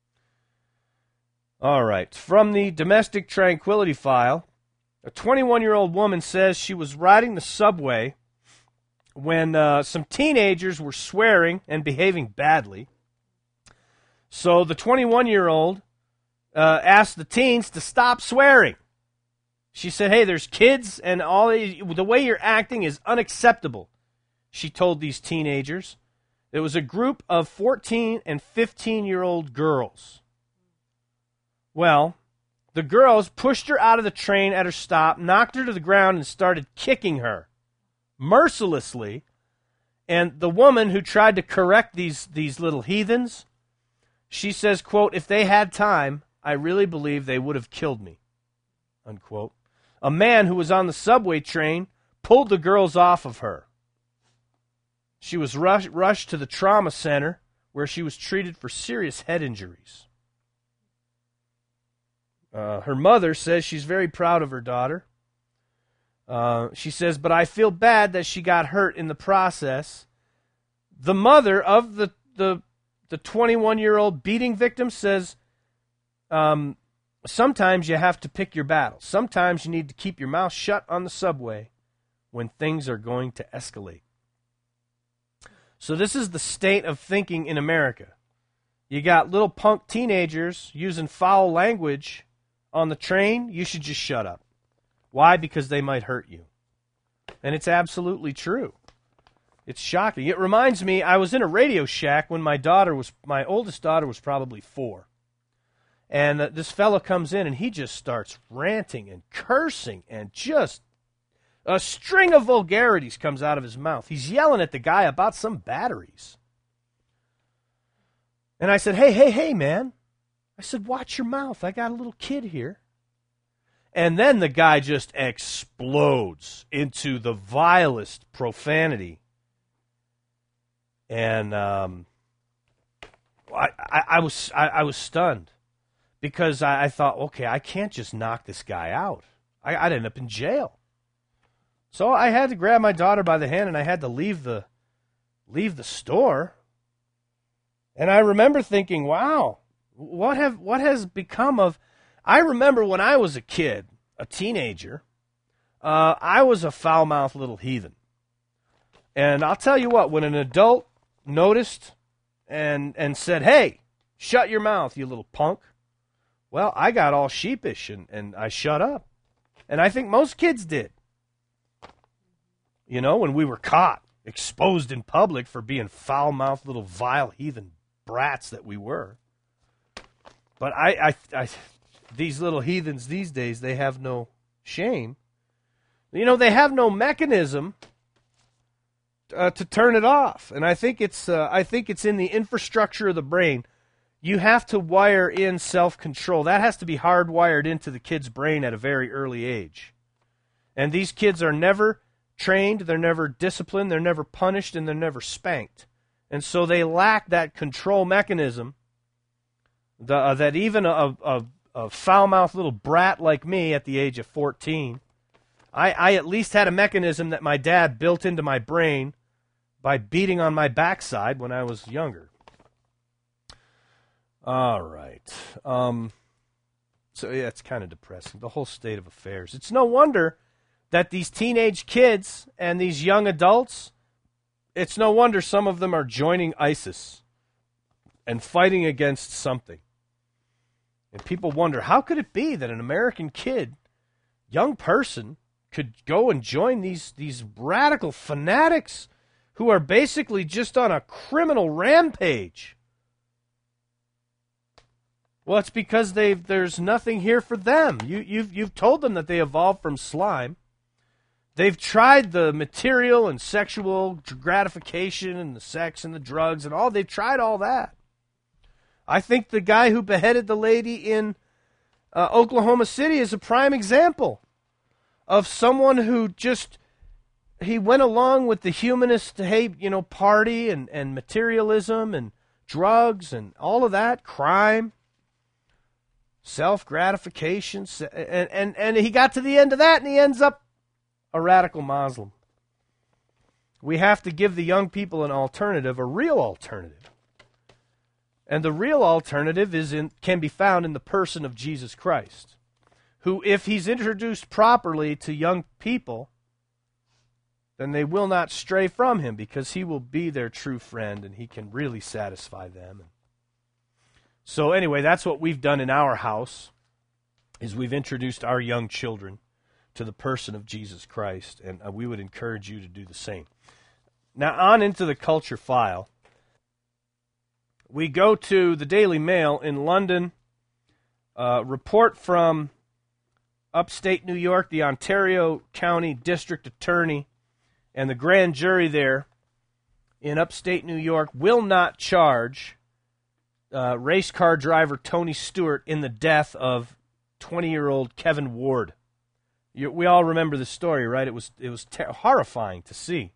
All right. From the Domestic Tranquility File, a twenty-one-year-old woman says she was riding the subway when uh, some teenagers were swearing and behaving badly. So the twenty-one-year-old uh, asked the teens to stop swearing. She said, hey, there's kids, and all the way you're acting is unacceptable, she told these teenagers. It was a group of fourteen and fifteen-year-old girls. Well, the girls pushed her out of the train at her stop, knocked her to the ground, and started kicking her mercilessly. And the woman who tried to correct these, these little heathens, she says, quote, if they had time, I really believe they would have killed me, unquote. A man who was on the subway train pulled the girls off of her. She was rush, rushed to the trauma center where she was treated for serious head injuries. Uh, her mother says she's very proud of her daughter. Uh, she says, but I feel bad that she got hurt in the process. The mother of the the the twenty-one-year-old beating victim says, um, sometimes you have to pick your battles. Sometimes you need to keep your mouth shut on the subway when things are going to escalate. So this is the state of thinking in America. You got little punk teenagers using foul language on the train. You should just shut up. Why? Because they might hurt you. And it's absolutely true. It's shocking. It reminds me, I was in a Radio Shack when my daughter was, my oldest daughter was probably four. And uh, this fellow comes in and he just starts ranting and cursing and just a string of vulgarities comes out of his mouth. He's yelling at the guy about some batteries. And I said, hey, hey, hey, man. I said, watch your mouth. I got a little kid here. And then the guy just explodes into the vilest profanity. And um, I, I, I was I, I was stunned because I, I thought, okay, I can't just knock this guy out. I, I'd end up in jail. So I had to grab my daughter by the hand and I had to leave the leave the store. And I remember thinking, wow, what have what has become of... I remember when I was a kid, a teenager, uh, I was a foul-mouthed little heathen. And I'll tell you what, when an adult noticed and and said, hey, shut your mouth, you little punk, well, I got all sheepish and, and I shut up. And I think most kids did. You know, when we were caught, exposed in public for being foul-mouthed little vile heathen brats that we were. But I, I, I, these little heathens these days, they have no shame. You know, they have no mechanism uh, to turn it off. And I think it's, uh, I think it's in the infrastructure of the brain. You have to wire in self-control. That has to be hardwired into the kid's brain at a very early age. And these kids are never trained, they're never disciplined, they're never punished, and they're never spanked. And so they lack that control mechanism the, uh, that even a, a, a foul-mouthed little brat like me at the age of fourteen, I, I at least had a mechanism that my dad built into my brain by beating on my backside when I was younger. All right. Um, so, yeah, it's kind of depressing, the whole state of affairs. It's no wonder that these teenage kids and these young adults, it's no wonder some of them are joining ISIS and fighting against something. And people wonder, how could it be that an American kid, young person, could go and join these, these radical fanatics who are basically just on a criminal rampage? Well, it's because they've there's nothing here for them. You, you've, you've told them that they evolved from slime. They've tried the material and sexual gratification and the sex and the drugs and all. They've tried all that. I think the guy who beheaded the lady in uh, Oklahoma City is a prime example of someone who just, he went along with the humanist, hey, you know, party and, and materialism and drugs and all of that, crime, self-gratification, and, and, and he got to the end of that and he ends up a radical Muslim. We have to give the young people an alternative, a real alternative. And the real alternative is in, can be found in the person of Jesus Christ, who, if he's introduced properly to young people, then they will not stray from him because he will be their true friend and he can really satisfy them. So anyway, that's what we've done in our house, is we've introduced our young children to the person of Jesus Christ, and uh, we would encourage you to do the same. Now on into the culture file. We go to the Daily Mail in London. Uh, report from upstate New York, the Ontario County District Attorney and the grand jury there in upstate New York will not charge uh, race car driver Tony Stewart in the death of twenty-year-old Kevin Ward. You, we all remember the story, right? It was it was ter- horrifying to see.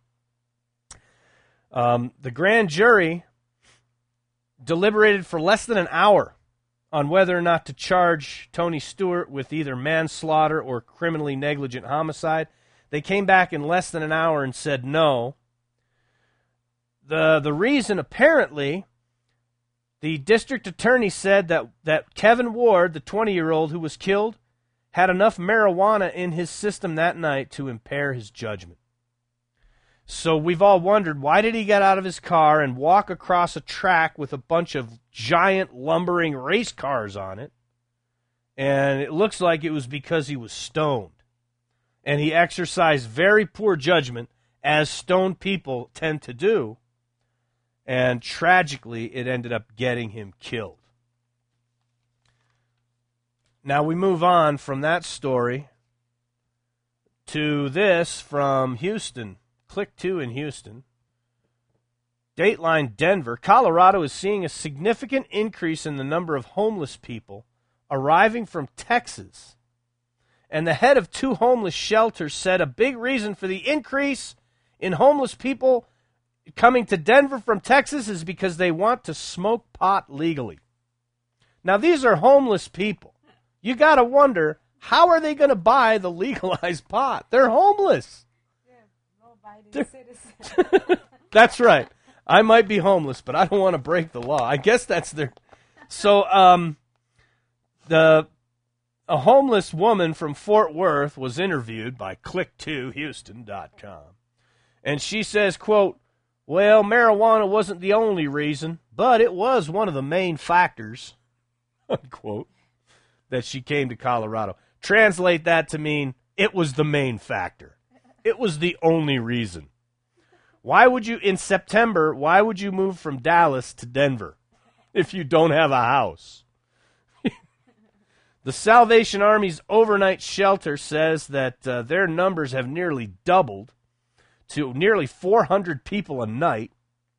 Um, the grand jury deliberated for less than an hour on whether or not to charge Tony Stewart with either manslaughter or criminally negligent homicide. They came back in less than an hour and said no. The the reason, apparently, the district attorney said that, that Kevin Ward, the twenty-year-old who was killed, had enough marijuana in his system that night to impair his judgment. So we've all wondered, why did he get out of his car and walk across a track with a bunch of giant lumbering race cars on it? And it looks like it was because he was stoned. And he exercised very poor judgment, as stoned people tend to do. And tragically, it ended up getting him killed. Now we move on from that story to this from Houston. Click two in Houston. Dateline Denver. Colorado is seeing a significant increase in the number of homeless people arriving from Texas. And the head of two homeless shelters said a big reason for the increase in homeless people coming to Denver from Texas is because they want to smoke pot legally. Now, these are homeless people. You got to wonder, how are they going to buy the legalized pot? They're homeless. They're, citizen. That's right. I might be homeless, but I don't want to break the law. I guess that's their... So, um, the a homeless woman from Fort Worth was interviewed by click two houston dot com. And she says, quote, well, marijuana wasn't the only reason, but it was one of the main factors, unquote, that she came to Colorado. Translate that to mean it was the main factor. It was the only reason. Why would you, in September, why would you move from Dallas to Denver if you don't have a house? The Salvation Army's overnight shelter says that uh, their numbers have nearly doubled to nearly four hundred people a night.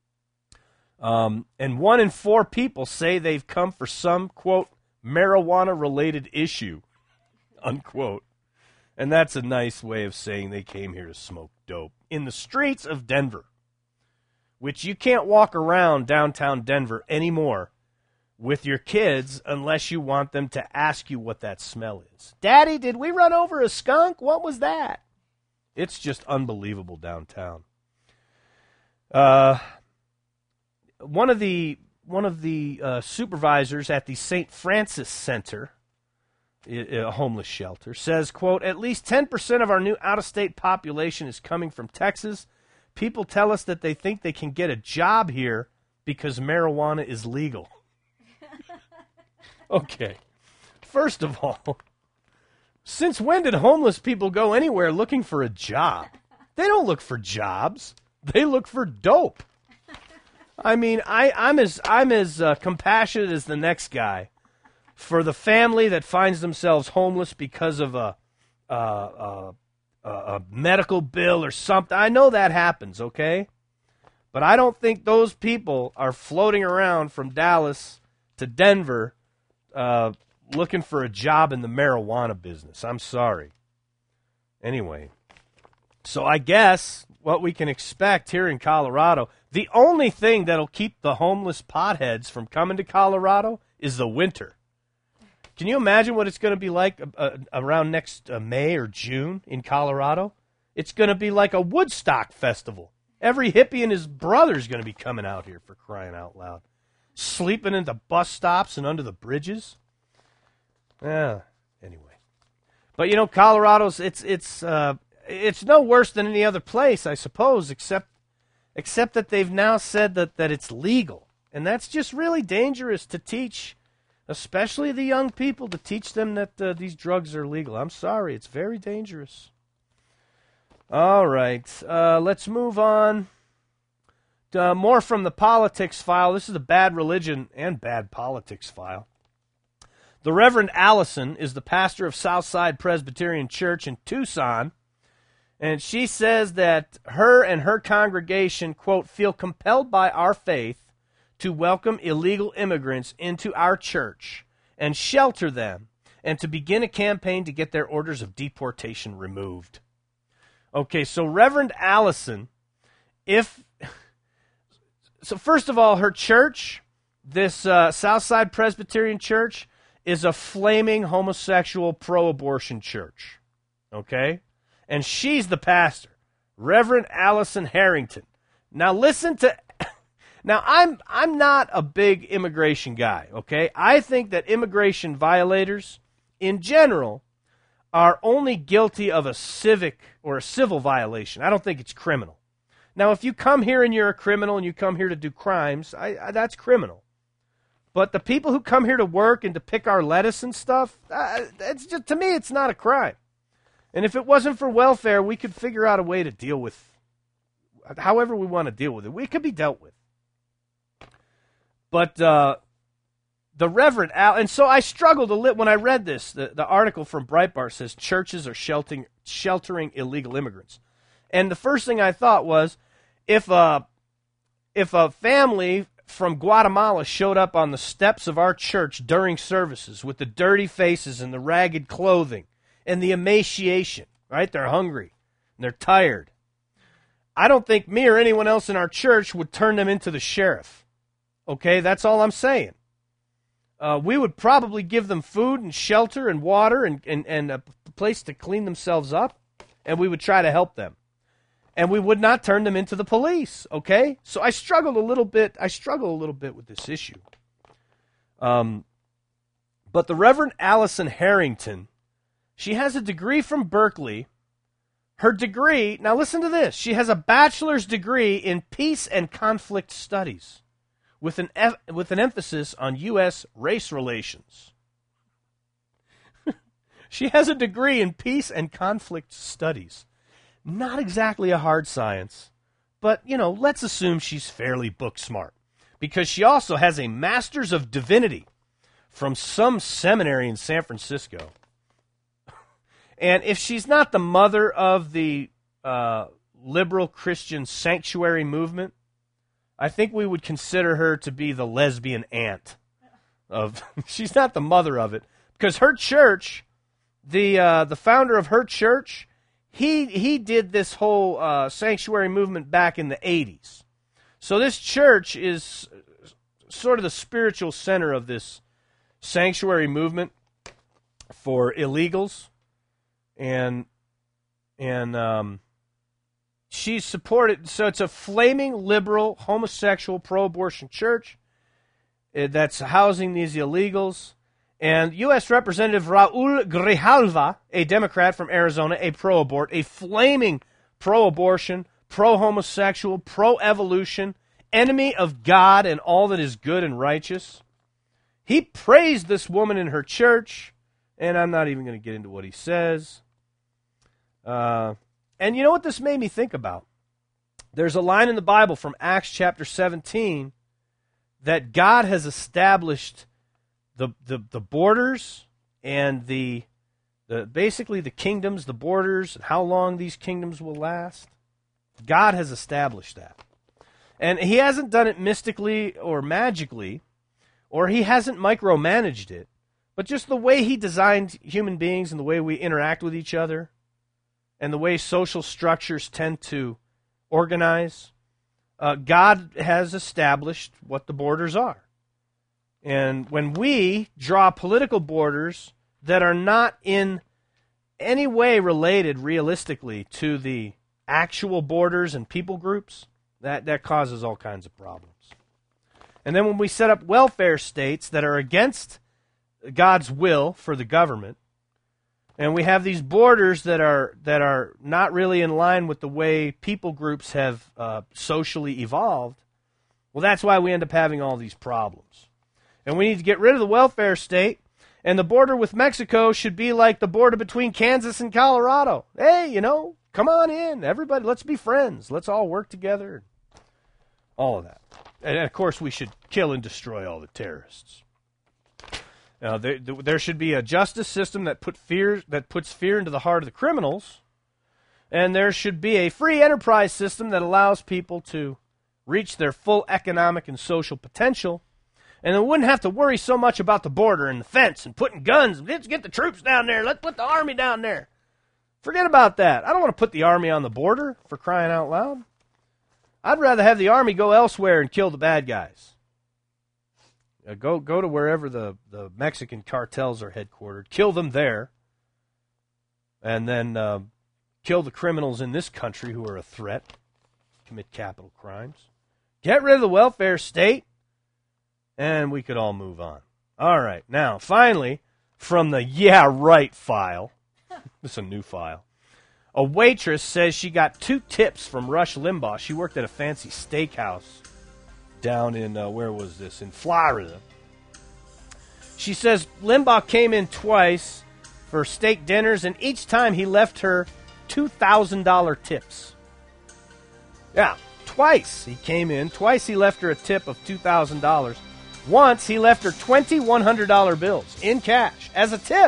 Um, and one in four people say they've come for some, quote, marijuana-related issue, unquote. And that's a nice way of saying they came here to smoke dope in the streets of Denver, which you can't walk around downtown Denver anymore with your kids unless you want them to ask you what that smell is. Daddy, did we run over a skunk? What was that? It's just unbelievable downtown. Uh, one of the one of the uh, supervisors at the Saint Francis Center, a homeless shelter, says, quote, at least ten percent of our new out-of-state population is coming from Texas. People tell us that they think they can get a job here because marijuana is legal. Okay. First of all, since when did homeless people go anywhere looking for a job? They don't look for jobs. They look for dope. I mean, I, I'm as I'm as uh, compassionate as the next guy for the family that finds themselves homeless because of a, a, a, a medical bill or something. I know that happens, okay? But I don't think those people are floating around from Dallas to Denver uh, looking for a job in the marijuana business. I'm sorry. Anyway, so I guess what we can expect here in Colorado, the only thing that'll keep the homeless potheads from coming to Colorado is the winter. Can you imagine what it's going to be like uh, around next uh, May or June in Colorado? It's going to be like a Woodstock festival. Every hippie and his brother is going to be coming out here, for crying out loud. Sleeping in the bus stops and under the bridges. Yeah, anyway. But, you know, Colorado's, it's it's uh, it's no worse than any other place, I suppose, except except that they've now said that, that it's legal. And that's just really dangerous to teach, especially the young people, to teach them that uh, these drugs are legal. I'm sorry, it's very dangerous. All right, uh, let's move on. Uh, more from the politics file. This is a bad religion and bad politics file. The Reverend Allison is the pastor of Southside Presbyterian Church in Tucson, and she says that her and her congregation, quote, feel compelled by our faith to welcome illegal immigrants into our church and shelter them, and to begin a campaign to get their orders of deportation removed. Okay, so Reverend Allison, if... So first of all, her church, this uh, Southside Presbyterian Church, is a flaming homosexual pro-abortion church. Okay? And she's the pastor, Reverend Allison Harrington. Now listen to... Now, I'm I'm not a big immigration guy, okay? I think that immigration violators, in general, are only guilty of a civic or a civil violation. I don't think it's criminal. Now, if you come here and you're a criminal and you come here to do crimes, I, I, that's criminal. But the people who come here to work and to pick our lettuce and stuff, uh, it's just, to me, it's not a crime. And if it wasn't for welfare, we could figure out a way to deal with, however we want to deal with it. It could be dealt with. But uh, the Reverend Al, and so I struggled a little when I read this. The, the article from Breitbart says churches are sheltering, sheltering illegal immigrants. And the first thing I thought was, if a, if a family from Guatemala showed up on the steps of our church during services with the dirty faces and the ragged clothing and the emaciation, right? They're hungry and they're tired. I don't think me or anyone else in our church would turn them into the sheriff. Okay, that's all I'm saying. Uh, we would probably give them food and shelter and water and, and, and a place to clean themselves up, and we would try to help them. And we would not turn them into the police, okay? So I struggled a little bit. I struggle a little bit with this issue. Um, but the Reverend Allison Harrington, she has a degree from Berkeley. Her degree, now listen to this. She has a bachelor's degree in peace and conflict studies with an F, with an emphasis on U S race relations. She has a degree in peace and conflict studies. Not exactly a hard science, but, you know, let's assume she's fairly book smart, because she also has a master's of divinity from some seminary in San Francisco. And if she's not the mother of the uh, liberal Christian sanctuary movement, I think we would consider her to be the lesbian aunt of. She's not the mother of it, because her church, the uh, the founder of her church, he he did this whole uh, sanctuary movement back in the eighties. So this church is sort of the spiritual center of this sanctuary movement for illegals, and and um. She's supported, so it's a flaming liberal, homosexual, pro-abortion church that's housing these illegals. And U S Representative Raul Grijalva, a Democrat from Arizona, a pro-abort, a flaming pro-abortion, pro-homosexual, pro-evolution, enemy of God and all that is good and righteous. He praised this woman in her church, and I'm not even going to get into what he says. Uh... And you know what this made me think about? There's a line in the Bible from Acts chapter seventeen that God has established the the, the borders and the, the basically the kingdoms, the borders, and how long these kingdoms will last. God has established that. And he hasn't done it mystically or magically or he hasn't micromanaged it, but just the way he designed human beings and the way we interact with each other and the way social structures tend to organize, uh, God has established what the borders are. And when we draw political borders that are not in any way related realistically to the actual borders and people groups, that, that causes all kinds of problems. And then when we set up welfare states that are against God's will for the government, and we have these borders that are that are not really in line with the way people groups have uh, socially evolved, well, that's why we end up having all these problems. And we need to get rid of the welfare state, and the border with Mexico should be like the border between Kansas and Colorado. Hey, you know, come on in, everybody, let's be friends. Let's all work together. All of that. And, of course, we should kill and destroy all the terrorists. Now, there, there should be a justice system that put fear that puts fear into the heart of the criminals, and there should be a free enterprise system that allows people to reach their full economic and social potential, and they wouldn't have to worry so much about the border and the fence and putting guns. Let's get the troops down there. Let's put the army down there. Forget about that. I don't want to put the army on the border, for crying out loud. I'd rather have the army go elsewhere and kill the bad guys. Uh, go go to wherever the, the Mexican cartels are headquartered. Kill them there. And then uh, kill the criminals in this country who are a threat. Commit capital crimes. Get rid of the welfare state. And we could all move on. All right. Now, finally, from the Yeah Right file. This is a new file. A waitress says she got two tips from Rush Limbaugh. She worked at a fancy steakhouse down in, uh, where was this? In Florida. She says Limbaugh came in twice for steak dinners, and each time he left her two thousand dollars tips. Yeah, twice he came in. Twice he left her a tip of two thousand dollars. Once he left her twenty one hundred dollars bills in cash as a tip.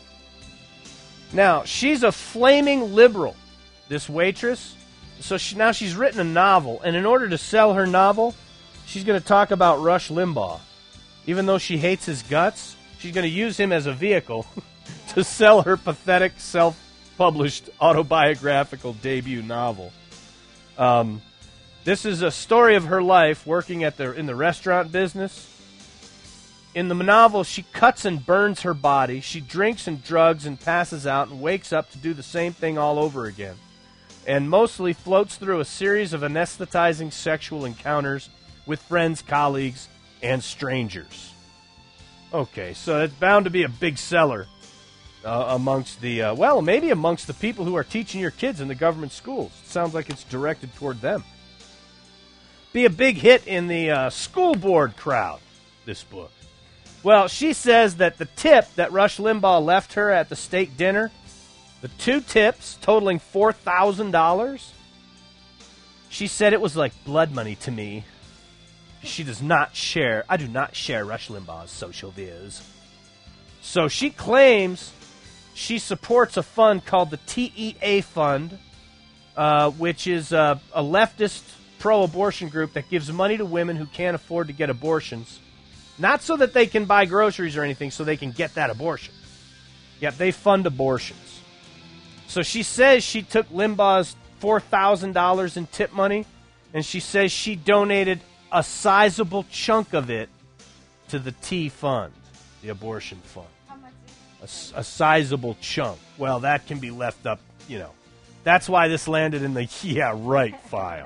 Now, she's a flaming liberal, this waitress. So she, now she's written a novel, and in order to sell her novel, she's going to talk about Rush Limbaugh. Even though she hates his guts, she's going to use him as a vehicle to sell her pathetic, self-published, autobiographical debut novel. Um, this is a story of her life working at the in the restaurant business. In the novel, she cuts and burns her body. She drinks and drugs and passes out and wakes up to do the same thing all over again. And mostly floats through a series of anesthetizing sexual encounters with friends, colleagues, and strangers. Okay, so it's bound to be a big seller uh, amongst the, uh, well, maybe amongst the people who are teaching your kids in the government schools. It sounds like it's directed toward them. Be a big hit in the uh, school board crowd, this book. Well, she says that the tip that Rush Limbaugh left her at the steak dinner, the two tips totaling four thousand dollars, she said it was like blood money to me. She does not share, I do not share Rush Limbaugh's social views. So she claims she supports a fund called the T E A Fund, uh, which is a, a leftist pro-abortion group that gives money to women who can't afford to get abortions. Not so that they can buy groceries or anything, so they can get that abortion. Yet they fund abortions. So she says she took Limbaugh's four thousand dollars in tip money, and she says she donated a sizable chunk of it to the T Fund, the abortion fund. How much is A, a sizable chunk. Well, that can be left up, you know. That's why this landed in the Yeah Right file.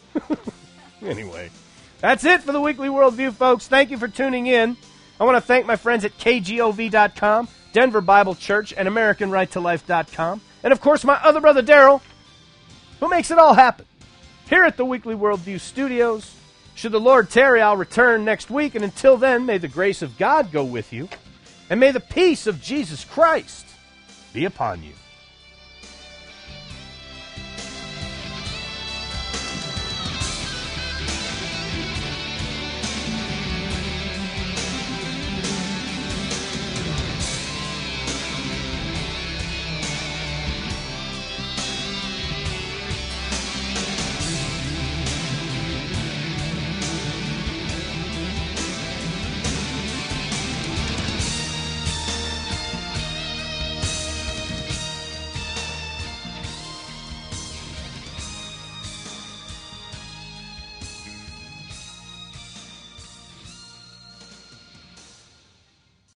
Anyway. That's it for the Weekly Worldview, folks. Thank you for tuning in. I want to thank my friends at K G O V dot com, Denver Bible Church, and American Right to Life dot com. And, of course, my other brother, Daryl, who makes it all happen. Here at the Weekly Worldview Studios. Should the Lord tarry, I'll return next week. And until then, may the grace of God go with you. And may the peace of Jesus Christ be upon you.